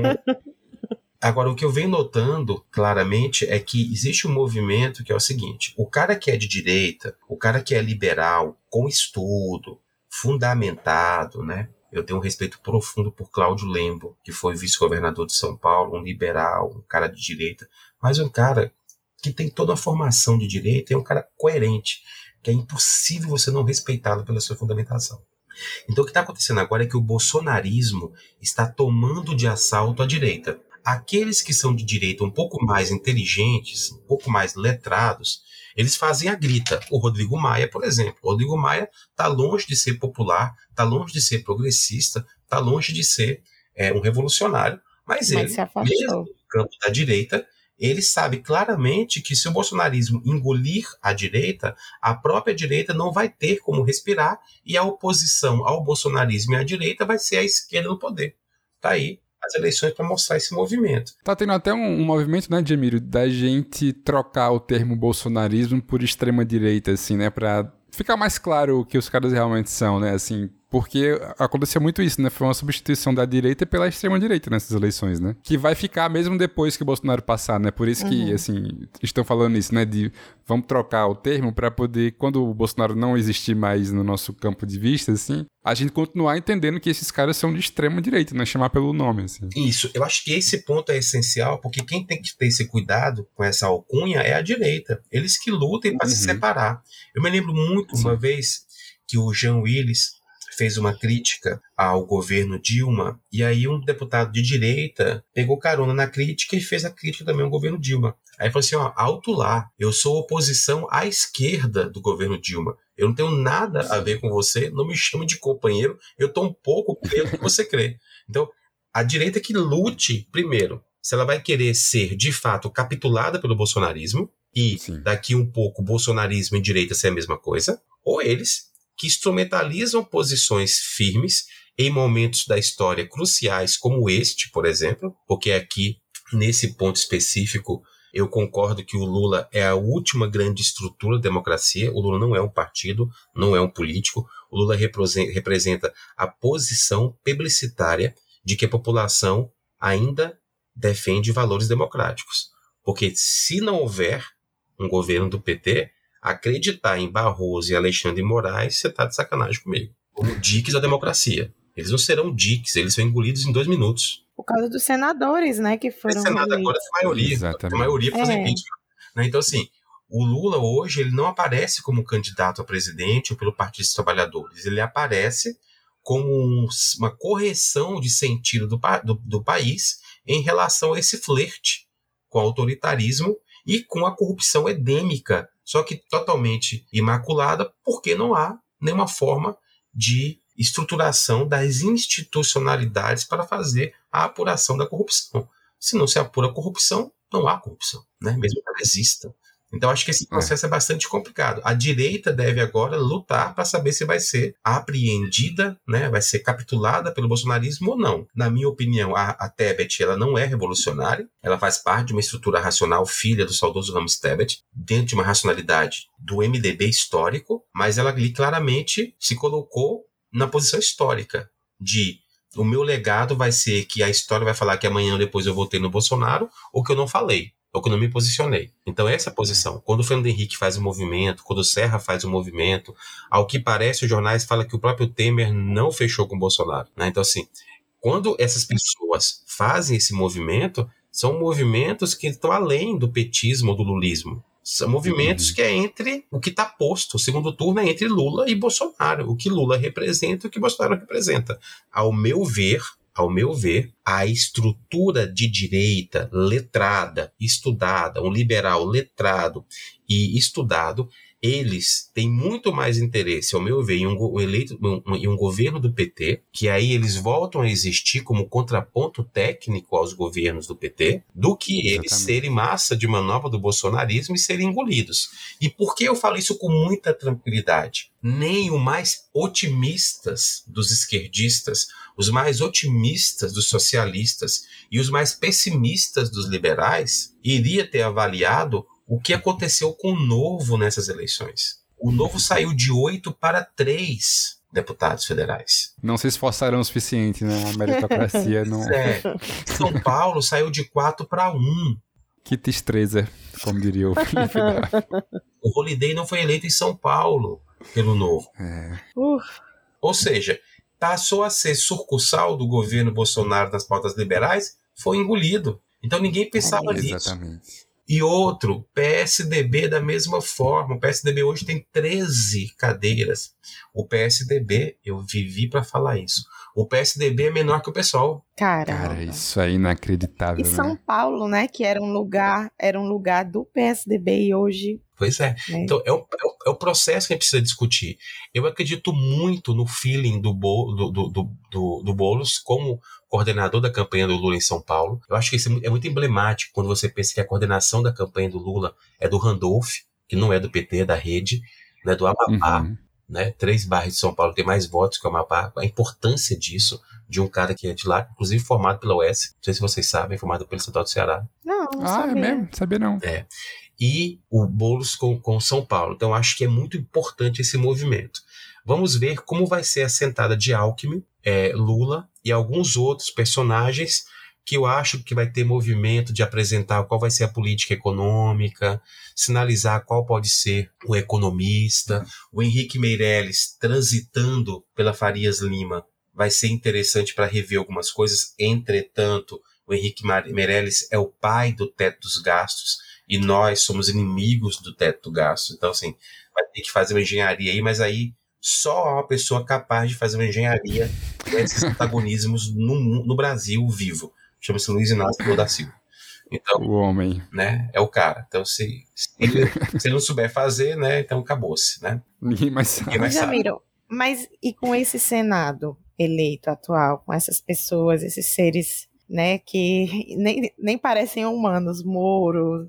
Agora, o que eu venho notando claramente é que existe um movimento que é o seguinte: o cara que é de direita, o cara que é liberal, com estudo, fundamentado, né? Eu tenho um respeito profundo por Cláudio Lembo, que foi vice-governador de São Paulo, um liberal, um cara de direita, mas um cara que tem toda a formação de direita, é um cara coerente, que é impossível você não respeitá-lo pela sua fundamentação. Então, o que está acontecendo agora é que o bolsonarismo está tomando de assalto a direita. Aqueles que são de direita um pouco mais inteligentes, um pouco mais letrados, eles fazem a grita. O Rodrigo Maia, por exemplo. O Rodrigo Maia está longe de ser popular, está longe de ser progressista, está longe de ser um revolucionário, mas ele, mesmo no campo da direita, ele sabe claramente que se o bolsonarismo engolir a direita, a própria direita não vai ter como respirar e a oposição ao bolsonarismo e à direita vai ser a esquerda no poder. Tá aí as eleições para mostrar esse movimento. Tá tendo até um movimento, né, Jamiro, da gente trocar o termo bolsonarismo por extrema-direita, assim, né, pra ficar mais claro o que os caras realmente são, né, assim, porque aconteceu muito isso, né, foi uma substituição da direita pela extrema-direita nessas eleições, né, que vai ficar mesmo depois que o Bolsonaro passar, né, por isso que, assim, estão falando isso, né, de vamos trocar o termo pra poder, quando o Bolsonaro não existir mais no nosso campo de vista, assim, a gente continuar entendendo que esses caras são de extrema-direita, né, chamar pelo nome, assim. Isso, eu acho que esse ponto é essencial, porque quem tem que ter esse cuidado com essa alcunha é a direita, eles que lutem para se separar. Eu me lembro muito uma vez que o Jean Willis fez uma crítica ao governo Dilma, e aí um deputado de direita pegou carona na crítica e fez a crítica também ao governo Dilma. Aí falou assim, alto lá, eu sou oposição à esquerda do governo Dilma. Eu não tenho nada a ver com você, não me chame de companheiro, eu estou um pouco pelo que você crê. Então, a direita que lute, primeiro, se ela vai querer ser, de fato, capitulada pelo bolsonarismo, e daqui um pouco bolsonarismo e direita ser a mesma coisa, ou eles que instrumentalizam posições firmes em momentos da história cruciais como este, por exemplo, porque aqui, nesse ponto específico, eu concordo que o Lula é a última grande estrutura da democracia. O Lula não é um partido, não é um político. O Lula representa a posição plebiscitária de que a população ainda defende valores democráticos. Porque se não houver um governo do PT, acreditar em Barroso e Alexandre de Moraes, você está de sacanagem comigo. Como diques da democracia. Eles não serão diques, eles são engolidos em 2 minutos. Por causa dos senadores, né, que foram... O Senado agora tem maioria. Exatamente. A maioria para fazer impeachment. Né? Então, assim, o Lula hoje ele não aparece como candidato a presidente ou pelo Partido dos Trabalhadores. Ele aparece como uma correção de sentido do país em relação a esse flerte com o autoritarismo e com a corrupção endêmica, só que totalmente imaculada, porque não há nenhuma forma de estruturação das institucionalidades para fazer a apuração da corrupção. Se não se apura a corrupção, não há corrupção, né? Mesmo que ela exista. Então, acho que esse processo é bastante complicado. A direita deve agora lutar para saber se vai ser apreendida, né? Vai ser capitulada pelo bolsonarismo ou não. Na minha opinião, a Tebet ela não é revolucionária, ela faz parte de uma estrutura racional filha do saudoso Ramos Tebet, dentro de uma racionalidade do MDB histórico, mas ela ali claramente se colocou na posição histórica de O meu legado vai ser que a história vai falar que amanhã ou depois eu votei no Bolsonaro, ou que eu não falei, ou que eu não me posicionei. Então essa é a posição. Quando o Fernando Henrique faz o movimento, quando o Serra faz o movimento, ao que parece os jornais falam que o próprio Temer não fechou com o Bolsonaro, né? Então assim, quando essas pessoas fazem esse movimento, são movimentos que estão além do petismo ou do lulismo. São movimentos que é entre o que está posto. O segundo turno é entre Lula e Bolsonaro. O que Lula representa e o que Bolsonaro representa. Ao meu ver, a estrutura de direita letrada, estudada, um liberal letrado e estudado, eles têm muito mais interesse, ao meu ver, em um governo do PT, que aí eles voltam a existir como contraponto técnico aos governos do PT, do que eles serem massa de manobra do bolsonarismo e serem engolidos. E por que eu falo isso com muita tranquilidade? Nem os mais otimistas dos esquerdistas, os mais otimistas dos socialistas e os mais pessimistas dos liberais iria ter avaliado o que aconteceu com o Novo nessas eleições. O Novo saiu de 8 para 3 deputados federais. Não se esforçaram o suficiente, né? A meritocracia não... São Paulo saiu de 4 para 1. Que tristeza, como diria o Felipe. O Holiday não foi eleito em São Paulo pelo Novo. Ou seja, passou a ser sucursal do governo Bolsonaro nas pautas liberais, foi engolido. Então ninguém pensava nisso. Exatamente. E outro, PSDB da mesma forma. O PSDB hoje tem 13 cadeiras. O PSDB, eu vivi para falar isso, o PSDB é menor que o PSOL. Cara, isso é inacreditável. E São Paulo, né, que era um lugar do PSDB e hoje... Pois é. Então é o processo que a gente precisa discutir. Eu acredito muito no feeling do Boulos como coordenador da campanha do Lula em São Paulo. Eu acho que isso é muito emblemático quando você pensa que a coordenação da campanha do Lula é do Randolph, que não é do PT, é da Rede, né, do Amapá. Né? 3 bairros de São Paulo tem mais votos que o Amapá. A importância disso, de um cara que é de lá, inclusive formado pela UES, não sei se vocês sabem, formado pelo Estadual do Ceará. Não sabia. É mesmo? Sabia não. E o Boulos com São Paulo. Então acho que é muito importante esse movimento. Vamos ver como vai ser a sentada de Alckmin, Lula e alguns outros personagens que eu acho que vai ter movimento de apresentar qual vai ser a política econômica, sinalizar qual pode ser o economista. O Henrique Meirelles transitando pela Farias Lima vai ser interessante para rever algumas coisas. Entretanto, o Henrique Meirelles é o pai do teto dos gastos e nós somos inimigos do teto do gasto. Então, assim, vai ter que fazer uma engenharia aí, mas aí só uma pessoa capaz de fazer uma engenharia com esses antagonismos no Brasil vivo. Chama-se Luiz Inácio Lula da Silva. Então, o homem, né, é o cara. Então, se ele não souber fazer, né, então acabou-se, né? Ninguém mais sabe. Jamiro, mas e com esse Senado eleito atual, com essas pessoas, esses seres, né, que nem parecem humanos, Moro,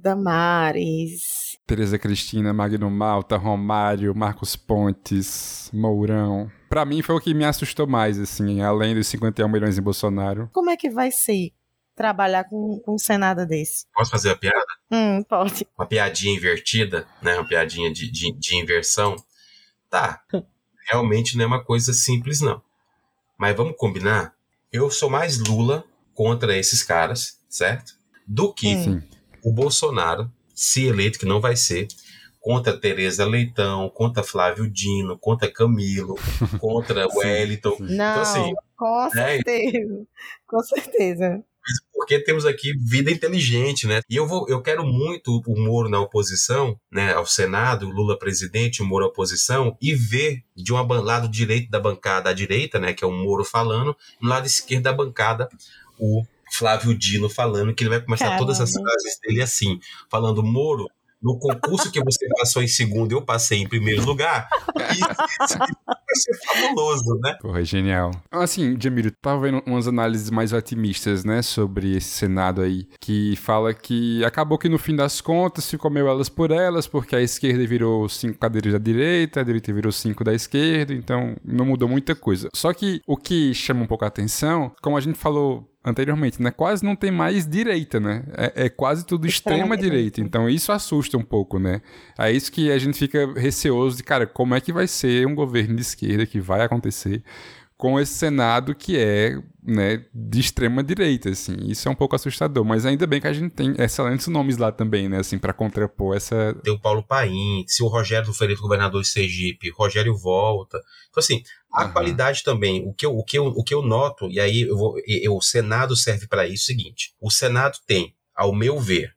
Damares, Tereza Cristina, Magno Malta, Romário, Marcos Pontes, Mourão. Pra mim foi o que me assustou mais, assim, além dos 51 milhões em Bolsonaro. Como é que vai ser trabalhar com um Senado desse? Posso fazer a piada? Pode. Uma piadinha invertida, né? Uma piadinha de inversão. Tá, realmente não é uma coisa simples, não. Mas vamos combinar? Eu sou mais Lula contra esses caras, certo? Do que o Bolsonaro, se eleito, que não vai ser, contra Tereza Leitão, contra Flávio Dino, contra Camilo, contra Wellington. Não, então, assim, com certeza. Com certeza. Porque temos aqui vida inteligente, né? E eu quero muito o Moro na oposição, né, ao Senado, o Lula presidente, o Moro à oposição, e ver de um lado direito da bancada à direita, né, que é o Moro falando, no lado esquerdo da bancada, o Flávio Dino falando, que ele vai começar todas as frases dele assim, falando: Moro, no concurso que você passou em segundo, eu passei em primeiro lugar. Isso vai ser fabuloso, né? Porra, genial. Assim, Jamiro, tava vendo umas análises mais otimistas, né, sobre esse Senado aí, que fala que acabou que no fim das contas se comeu elas por elas, porque a esquerda virou 5 cadeiras da direita, a direita virou 5 da esquerda, então não mudou muita coisa. Só que o que chama um pouco a atenção, como a gente falou anteriormente, né? Quase não tem mais direita, né? É quase tudo extrema direita. Então isso assusta um pouco, né? É isso que a gente fica receoso de, cara, como é que vai ser um governo de esquerda, que vai acontecer? com esse Senado que é, né, de extrema direita, assim. Isso é um pouco assustador, mas ainda bem que a gente tem excelentes nomes lá também, né, assim, pra contrapor essa... Tem o Paulo Paim, se o Rogério foi eleito governador de Sergipe, Rogério volta. Então, assim, a qualidade também, o que eu noto, e aí o Senado serve para isso, é o seguinte: o Senado tem, ao meu ver,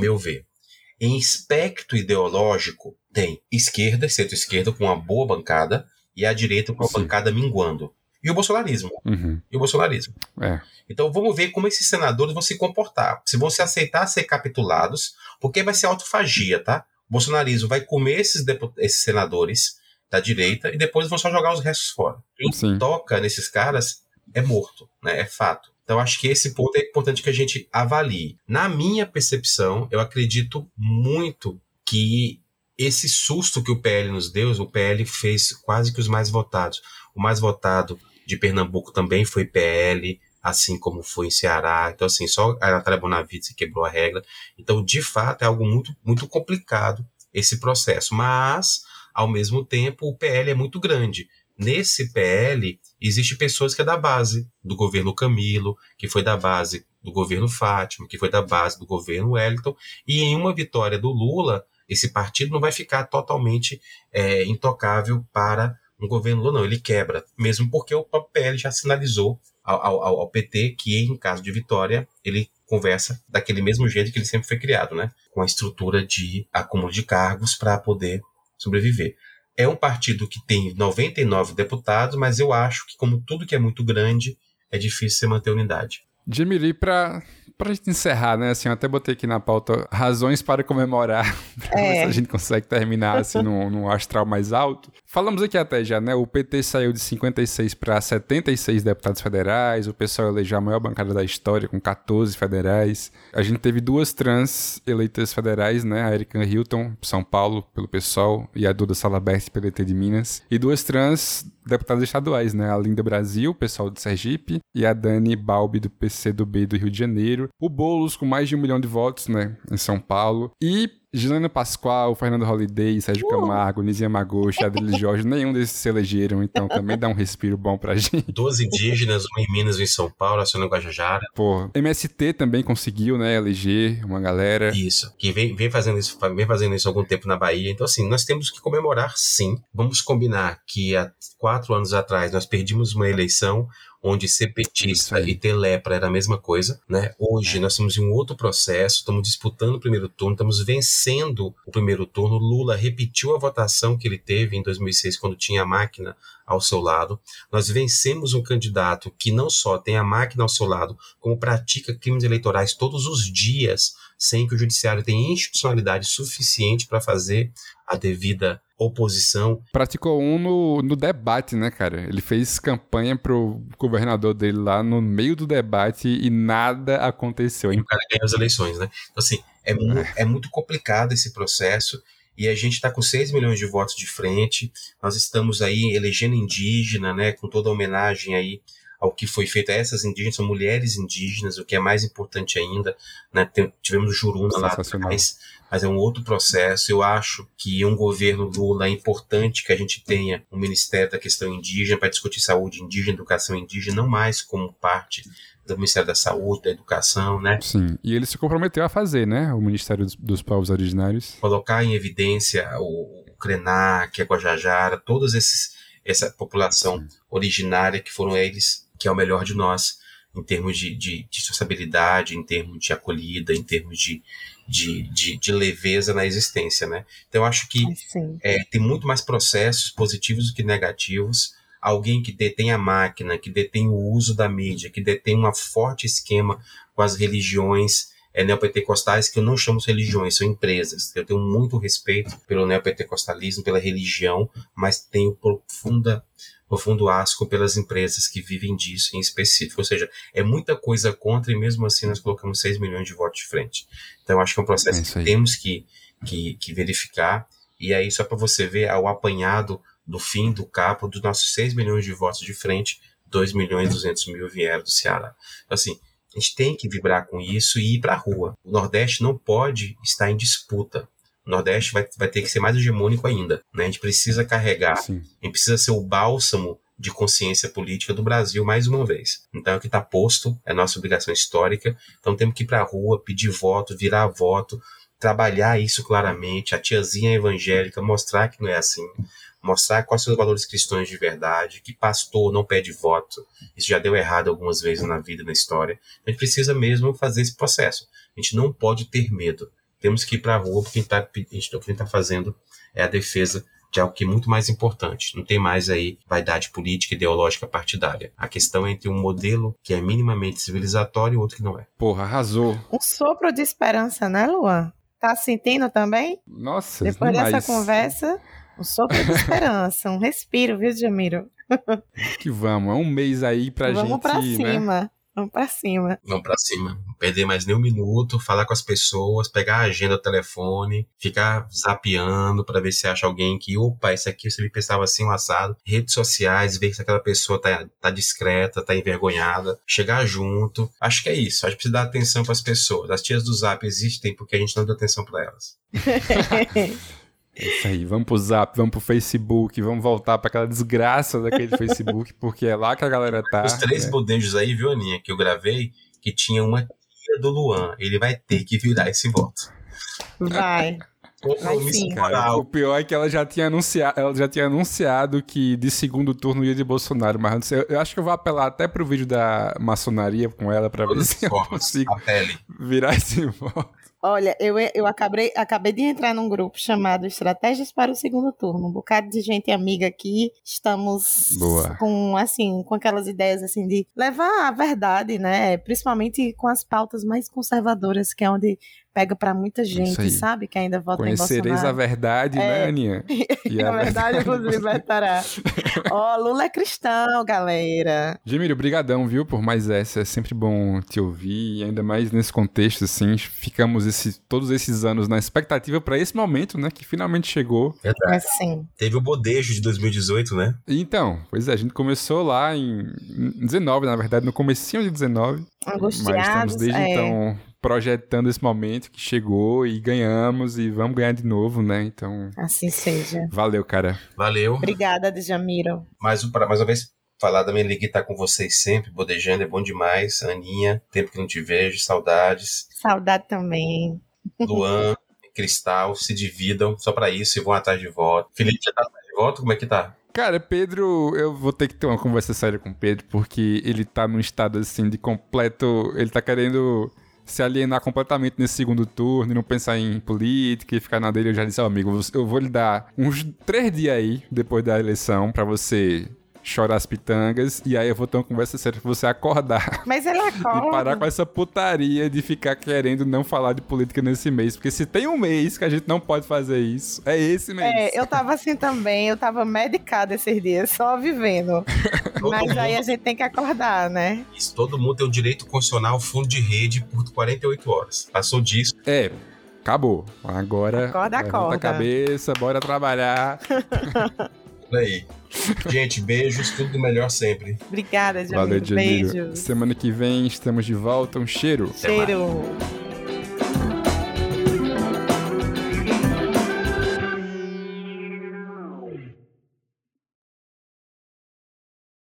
em espectro ideológico, tem esquerda, centro-esquerda com uma boa bancada, e a direita com a bancada minguando. E o bolsonarismo. É. Então vamos ver como esses senadores vão se comportar. Se vão se aceitar ser capitulados, porque vai ser autofagia, tá? O bolsonarismo vai comer esses senadores da direita e depois vão só jogar os restos fora. Quem toca nesses caras é morto, né? É fato. Então acho que esse ponto é importante que a gente avalie. Na minha percepção, eu acredito muito que esse susto que o PL nos deu, o PL fez quase que os mais votados. O mais votado de Pernambuco também foi PL, assim como foi em Ceará. Então, assim, só a Natália Bonavides quebrou a regra. Então, de fato, é algo muito, muito complicado esse processo. Mas, ao mesmo tempo, o PL é muito grande. Nesse PL, existem pessoas que é da base do governo Camilo, que foi da base do governo Fátima, que foi da base do governo Wellington. E em uma vitória do Lula, esse partido não vai ficar totalmente intocável para um governo Lula, não. Ele quebra, mesmo porque o próprio PL já sinalizou ao PT que, em caso de vitória, ele conversa daquele mesmo jeito que ele sempre foi criado, né? Com a estrutura de acúmulo de cargos para poder sobreviver. É um partido que tem 99 deputados, mas eu acho que, como tudo que é muito grande, é difícil você manter unidade. Jamiri, pra gente encerrar, né, assim, eu até botei aqui na pauta razões para comemorar, pra ver se a gente consegue terminar, assim, num astral mais alto. Falamos aqui até já, né, o PT saiu de 56 para 76 deputados federais, o PSOL elegeu a maior bancada da história, com 14 federais. A gente teve 2 trans eleitas federais, né, a Erika Hilton, São Paulo, pelo PSOL, e a Duda Salabert, PDT de Minas. E 2 trans deputadas estaduais, né, a Linda Brasil, PSOL de Sergipe, e a Dani Balbi, do PCdoB do Rio de Janeiro. O Boulos, com mais de 1 milhão de votos, né, em São Paulo. E Gilana Pascoal, Fernando Holliday, Sérgio Camargo, Nizia Magoshi, Adriles Jorge, nenhum desses se elegeram, então também dá um respiro bom pra gente. 2 indígenas, um em Minas, um em São Paulo, a Sônia Guajajara. Pô, MST também conseguiu, né, eleger uma galera. Isso, que vem fazendo isso há algum tempo na Bahia. Então, assim, nós temos que comemorar, sim. Vamos combinar que há 4 anos atrás nós perdimos uma eleição onde ser petista e ter lepra era a mesma coisa, né? Hoje nós estamos em um outro processo, estamos disputando o primeiro turno, estamos vencendo o primeiro turno. Lula repetiu a votação que ele teve em 2006, quando tinha a máquina ao seu lado. Nós vencemos um candidato que não só tem a máquina ao seu lado, como pratica crimes eleitorais todos os dias, sem que o judiciário tenha institucionalidade suficiente para fazer a devida oposição. Praticou no debate, né, cara? Ele fez campanha pro governador dele lá no meio do debate e nada aconteceu. E o cara ganhou as eleições, né? Então, assim, é muito complicado esse processo e a gente está com 6 milhões de votos de frente. Nós estamos aí elegendo indígena, né, com toda a homenagem aí ao que foi feito a essas indígenas, são mulheres indígenas, o que é mais importante ainda, né? Tivemos Juruna lá atrás, mas é um outro processo. Eu acho que um governo Lula é importante que a gente tenha um Ministério da Questão Indígena para discutir saúde indígena, educação indígena, não mais como parte do Ministério da Saúde, da Educação, né? Sim, e ele se comprometeu a fazer, né? O Ministério dos Povos Originários. Colocar em evidência o Krenak, a Guajajara, todos essa população originária que foram eles, que é o melhor de nós, em termos de sociabilidade, em termos de acolhida, em termos de leveza na existência, né? Então eu acho que tem muito mais processos positivos do que negativos. Alguém que detém a máquina, que detém o uso da mídia, que detém um forte esquema com as religiões neopentecostais, que eu não chamo de religiões, são empresas. Eu tenho muito respeito pelo neopentecostalismo, pela religião, mas tenho profundo asco pelas empresas que vivem disso em específico. Ou seja, é muita coisa contra e mesmo assim nós colocamos 6 milhões de votos de frente. Então eu acho que é um processo que temos que verificar. E aí, só para você ver o apanhado do fim do capo, dos nossos 6 milhões de votos de frente, 2.200.000 vieram do Ceará. Então, assim, a gente tem que vibrar com isso e ir para a rua. O Nordeste não pode estar em disputa. O Nordeste vai ter que ser mais hegemônico ainda, né? A gente precisa carregar, a gente precisa ser o bálsamo de consciência política do Brasil mais uma vez. Então é o que está posto, é nossa obrigação histórica. Então temos que ir para a rua, pedir voto, virar voto, trabalhar isso claramente, a tiazinha evangélica, mostrar que não é assim, mostrar quais são os valores cristãos de verdade, que pastor não pede voto. Isso já deu errado algumas vezes na vida, na história. A gente precisa mesmo fazer esse processo. A gente não pode ter medo. Temos que ir para a rua, porque o que a gente está fazendo é a defesa de algo que é muito mais importante. Não tem mais aí vaidade política, ideológica, partidária. A questão é entre um modelo que é minimamente civilizatório e outro que não é. Porra, arrasou. Um sopro de esperança, né, Luan? Tá sentindo também? Nossa, depois demais. Dessa conversa, um sopro de esperança, um respiro, viu, Jamiro? Que vamos, é um mês aí pra gente, vamos pra cima. Né? Vamos pra cima. Vamos pra cima. Não perder mais nem um minuto, falar com as pessoas, pegar a agenda do telefone, ficar zapeando pra ver se acha alguém que, opa, esse aqui você me pensava assim, um assado. Redes sociais, ver se aquela pessoa tá discreta, tá envergonhada. Chegar junto. Acho que é isso. Acho que precisa dar atenção pras pessoas. As tias do Zap existem porque a gente não deu atenção pra elas. É isso aí, vamos pro Zap, vamos pro Facebook, vamos voltar pra aquela desgraça daquele Facebook, porque é lá que a galera tá. Os 3 bodejos aí, viu, Aninha, que eu gravei, que tinha uma tia do Luan. Ele vai ter que virar esse voto. Vai. Cara, o pior é que ela já tinha anunciado que de segundo turno ia de Bolsonaro, mas não sei, eu acho que eu vou apelar até pro vídeo da maçonaria com ela pra ver se eu consigo virar esse voto. Olha, eu acabei de entrar num grupo chamado Estratégias para o Segundo Turno. Um bocado de gente amiga aqui. Estamos com aquelas ideias assim de levar a verdade, né? Principalmente com as pautas mais conservadoras, que é onde pega pra muita gente, sabe? Que ainda vota em Bolsonaro. Conhecereis a verdade, né, Aninha? E a verdade vos libertará. Lula é cristão, galera. Jamiro, brigadão, viu, por mais essa. É sempre bom te ouvir, e ainda mais nesse contexto, assim, ficamos todos esses anos na expectativa pra esse momento, né, que finalmente chegou. Verdade. Sim. Teve o bodejo de 2018, né? Então, pois é, a gente começou lá em 19, na verdade, no comecinho de 19. Angustiados, mas estamos desde então projetando esse momento que chegou e ganhamos e vamos ganhar de novo, né? Então... assim seja. Valeu, cara. Valeu. Obrigada, Djamiro. Mais uma vez, falar da minha liga, tá com vocês sempre, bodejando, é bom demais. Aninha, tempo que não te vejo, saudades. Saudade também. Luan, Cristal, se dividam só pra isso e vão atrás de voto. Felipe, já tá atrás de voto? Como é que tá? Cara, Pedro, eu vou ter que ter uma conversa séria com o Pedro, porque ele tá num estado, assim, de completo... Ele tá querendo se alienar completamente nesse segundo turno e não pensar em política e ficar na dele. Eu já disse, amigo, eu vou lhe dar uns 3 dias aí, depois da eleição, pra você chorar as pitangas, e aí eu vou ter uma conversa séria pra você acordar. Mas ele acorda. E parar com essa putaria de ficar querendo não falar de política nesse mês, porque se tem um mês que a gente não pode fazer isso, é esse mês. Eu tava assim também, eu tava medicada esses dias, só vivendo. Mas aí a gente tem que acordar, né? Isso, todo mundo tem o direito constitucional fundo de rede por 48 horas. Passou disso. Acabou. Agora, acorda. A cabeça, bora trabalhar. Aí. Gente, beijos, tudo do melhor sempre. Obrigada, Jamiro. Valeu, Jamiro. Beijos. Semana que vem estamos de volta. Um cheiro. Cheiro.